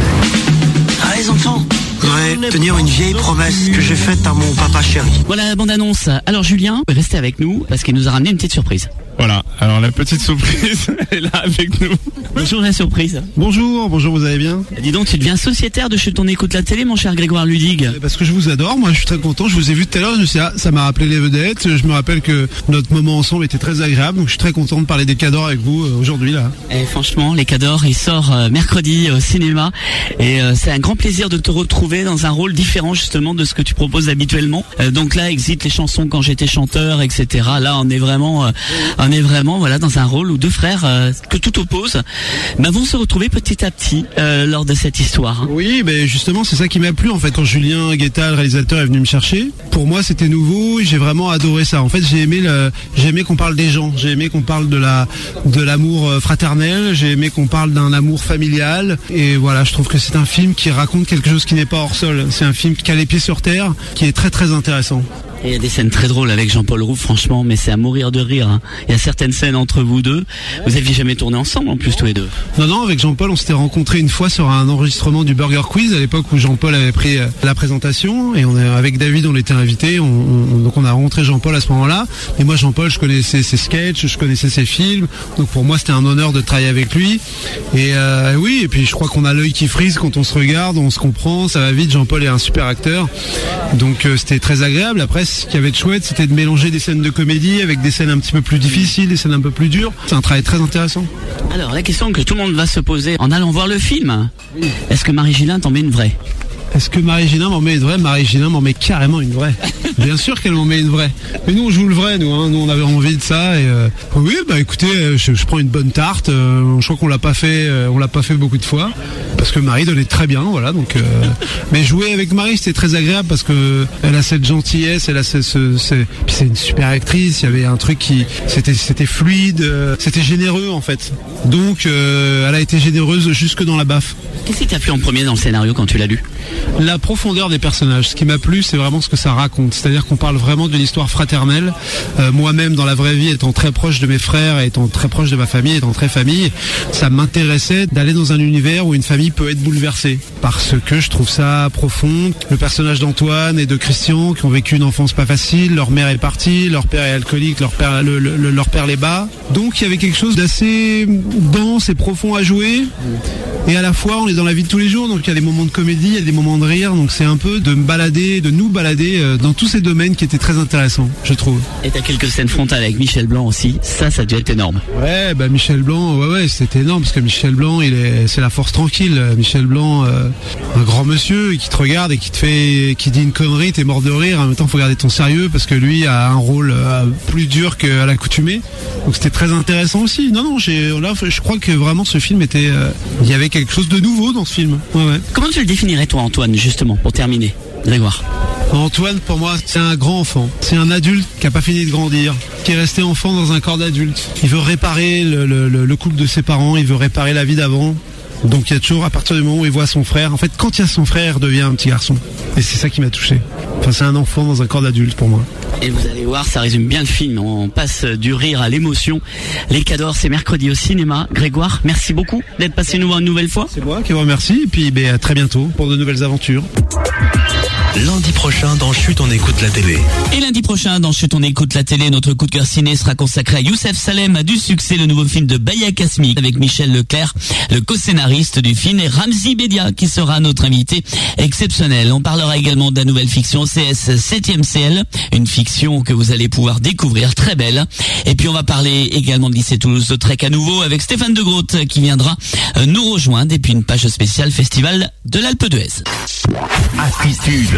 Ah, les enfants! Je voudrais tenir une vieille promesse que j'ai faite à mon papa chéri. Voilà la bande-annonce. Alors Julien, restez avec nous parce qu'il nous a ramené une petite surprise. Voilà, alors la petite surprise est là avec nous. Bonjour la surprise. Bonjour, bonjour, vous allez bien? Dis donc, tu deviens sociétaire de Chute, on écoute la télé, mon cher Grégoire Ludig. Parce que je vous adore, moi je suis très content, je vous ai vu tout à l'heure, je me suis dit, ah, ça m'a rappelé les vedettes, je me rappelle que notre moment ensemble était très agréable, donc je suis très content de parler des Cadors avec vous euh, aujourd'hui là. Et franchement, les Cadors, il sort euh, mercredi au cinéma, et euh, c'est un grand plaisir de te retrouver dans un rôle différent justement de ce que tu proposes habituellement. Euh, donc là, exit les chansons quand j'étais chanteur, et cetera. Là, on est vraiment, euh, on est vraiment, voilà, dans un rôle où deux frères euh, que tout oppose, bah, vont se retrouver petit à petit euh, lors de cette histoire. Hein. Oui, mais justement, c'est ça qui m'a plu en fait quand Julien Guetta, le réalisateur, est venu me chercher. Pour moi, c'était nouveau, j'ai vraiment adoré ça. En fait, j'ai aimé le, j'ai aimé qu'on parle des gens, j'ai aimé qu'on parle de la, de l'amour fraternel, j'ai aimé qu'on parle d'un amour familial. Et voilà, je trouve que c'est un film qui raconte quelque chose qui n'est pas hors sol. C'est un film qui a les pieds sur terre, qui est très très intéressant. Et il y a des scènes très drôles avec Jean-Paul Rouve, franchement, mais c'est à mourir de rire. Hein. Il y a certaines scènes entre vous deux. Vous aviez jamais tourné ensemble en plus tous les deux? Non, non, avec Jean-Paul, on s'était rencontrés une fois sur un enregistrement du Burger Quiz à l'époque où Jean-Paul avait pris la présentation. Et on est, avec David, on était invités. On, on, donc on a rencontré Jean-Paul à ce moment-là. Et moi, Jean-Paul, je connaissais ses sketchs, je connaissais ses films. Donc pour moi, c'était un honneur de travailler avec lui. Et euh, oui, et puis je crois qu'on a l'œil qui frise quand on se regarde, on se comprend, ça va vite. Jean-Paul est un super acteur. Donc euh, c'était très agréable. Après, ce qu'il y avait de chouette, c'était de mélanger des scènes de comédie avec des scènes un petit peu plus difficiles, des scènes un peu plus dures. C'est un travail très intéressant. Alors, la question que tout le monde va se poser en allant voir le film, est-ce que Marie-Gélin t'en met une vraie? Est-ce que Marie-Gélin m'en met une vraie? Marie-Gélin m'en met carrément une vraie. Bien sûr qu'elle m'en met une vraie. Mais nous, on joue le vrai, nous. Hein. Nous, on avait envie de ça. Et euh... oui, bah écoutez, je, je prends une bonne tarte. Euh, je crois qu'on l'a pas fait, euh, on l'a pas fait beaucoup de fois, parce que Marie donnait très bien, voilà. Donc, euh... mais jouer avec Marie, c'était très agréable parce que elle a cette gentillesse, elle a ce, ce, ce... puis c'est une super actrice. Il y avait un truc qui, c'était, c'était fluide, euh... c'était généreux en fait. Donc, euh, elle a été généreuse jusque dans la baffe. Qu'est-ce qui t'a plu en premier dans le scénario quand tu l'as lu? La profondeur des personnages. Ce qui m'a plu, c'est vraiment ce que ça raconte. C'est-à-dire qu'on parle vraiment d'une histoire fraternelle. Euh, moi-même, dans la vraie vie, étant très proche de mes frères, étant très proche de ma famille, étant très famille, ça m'intéressait d'aller dans un univers où une famille peut être bouleversée. Parce que je trouve ça profond. Le personnage d'Antoine et de Christian, qui ont vécu une enfance pas facile, leur mère est partie, leur père est alcoolique, leur père, le, le, leur père les bat. Donc il y avait quelque chose d'assez dense et profond à jouer. Et à la fois, on est dans la vie de tous les jours, donc il y a des moments de comédie, il y a des moments de rire, donc c'est un peu de me balader, de nous balader euh, dans tous ces domaines qui étaient très intéressants, je trouve. Et t'as quelques scènes frontales avec Michel Blanc aussi, ça, ça a dû être énorme. Ouais, bah Michel Blanc, ouais, ouais, c'était énorme, parce que Michel Blanc, il est, c'est la force tranquille. Michel Blanc, euh, un grand monsieur qui te regarde et qui te fait, qui dit une connerie, t'es mort de rire. En même temps, faut garder ton sérieux parce que lui a un rôle euh, plus dur qu'à l'accoutumée. Donc c'était très intéressant aussi. Non, non, j'ai, là, je crois que vraiment ce film était, euh, il y avait quelque chose de nouveau dans ce film. Ouais, ouais. Comment tu le définirais toi, Antoine, justement, pour terminer, Grégoire? Antoine, pour moi, c'est un grand enfant. C'est un adulte qui a pas fini de grandir, qui est resté enfant dans un corps d'adulte. Il veut réparer le, le, le couple de ses parents, il veut réparer la vie d'avant. Donc il y a toujours, à partir du moment où il voit son frère, en fait, quand il y a son frère, il devient un petit garçon. Et c'est ça qui m'a touché. Enfin, c'est un enfant dans un corps d'adulte pour moi. Et vous allez voir, ça résume bien le film. On passe du rire à l'émotion. Les Cadors, c'est mercredi au cinéma. Grégoire, merci beaucoup d'être passé nous voir une nouvelle fois. C'est moi qui vous remercie. Et puis, ben, à très bientôt pour de nouvelles aventures. Lundi prochain, dans Chut, on écoute la télé. Et lundi prochain, dans Chut, on écoute la télé, notre coup de cœur ciné sera consacré à Youssef Salem, à du succès, le nouveau film de Baya Kasmi, avec Michel Leclerc, le co-scénariste du film, et Ramzi Bedia, qui sera notre invité exceptionnel. On parlera également de la nouvelle fiction C S septième C L, une fiction que vous allez pouvoir découvrir, très belle. Et puis on va parler également de lycée Toulouse-Lautrec à nouveau, avec Stéphane de Groot, qui viendra nous rejoindre, et puis une page spéciale Festival de l'Alpe d'Huez. Attitude.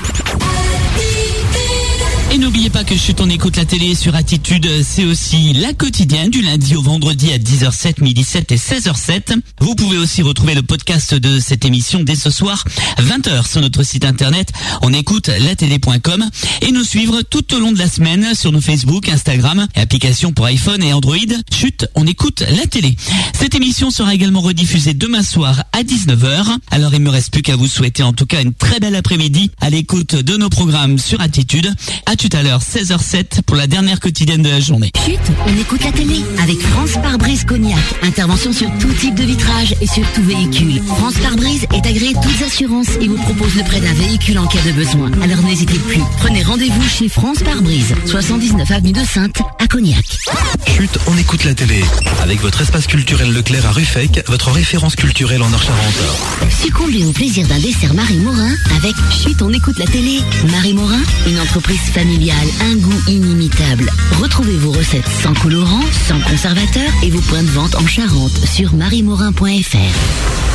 Et n'oubliez pas que Chut, on écoute la télé sur Attitude, c'est aussi la quotidienne du lundi au vendredi à dix heures sept, midi sept et seize heures sept. Vous pouvez aussi retrouver le podcast de cette émission dès ce soir, vingt heures, sur notre site internet on écoute la télé point com, et nous suivre tout au long de la semaine sur nos Facebook, Instagram et applications pour iPhone et Android. Chut, on écoute la télé. Cette émission sera également rediffusée demain soir à dix-neuf heures. Alors il me reste plus qu'à vous souhaiter en tout cas une très belle après-midi à l'écoute de nos programmes sur Attitude. À tout à l'heure, seize heures sept pour la dernière quotidienne de la journée. Chut, on écoute la télé avec France Pare-Brise Cognac. Intervention sur tout type de vitrage et sur tout véhicule. France Pare-Brise est agréé toutes assurances et vous propose le prêt d'un véhicule en cas de besoin. Alors n'hésitez plus. Prenez rendez-vous chez France Pare-Brise, soixante-dix-neuf avenue de Sainte à Cognac. Chut, on écoute la télé. Avec votre espace culturel Leclerc à Ruffec, votre référence culturelle en Nord-Charente. Succombez au plaisir d'un dessert Marie Morin avec Chut, on écoute la télé. Marie Morin, une entreprise familiale, un goût inimitable. Retrouvez vos recettes sans colorant, sans conservateur et vos points de vente en Charente sur marie morin point f r.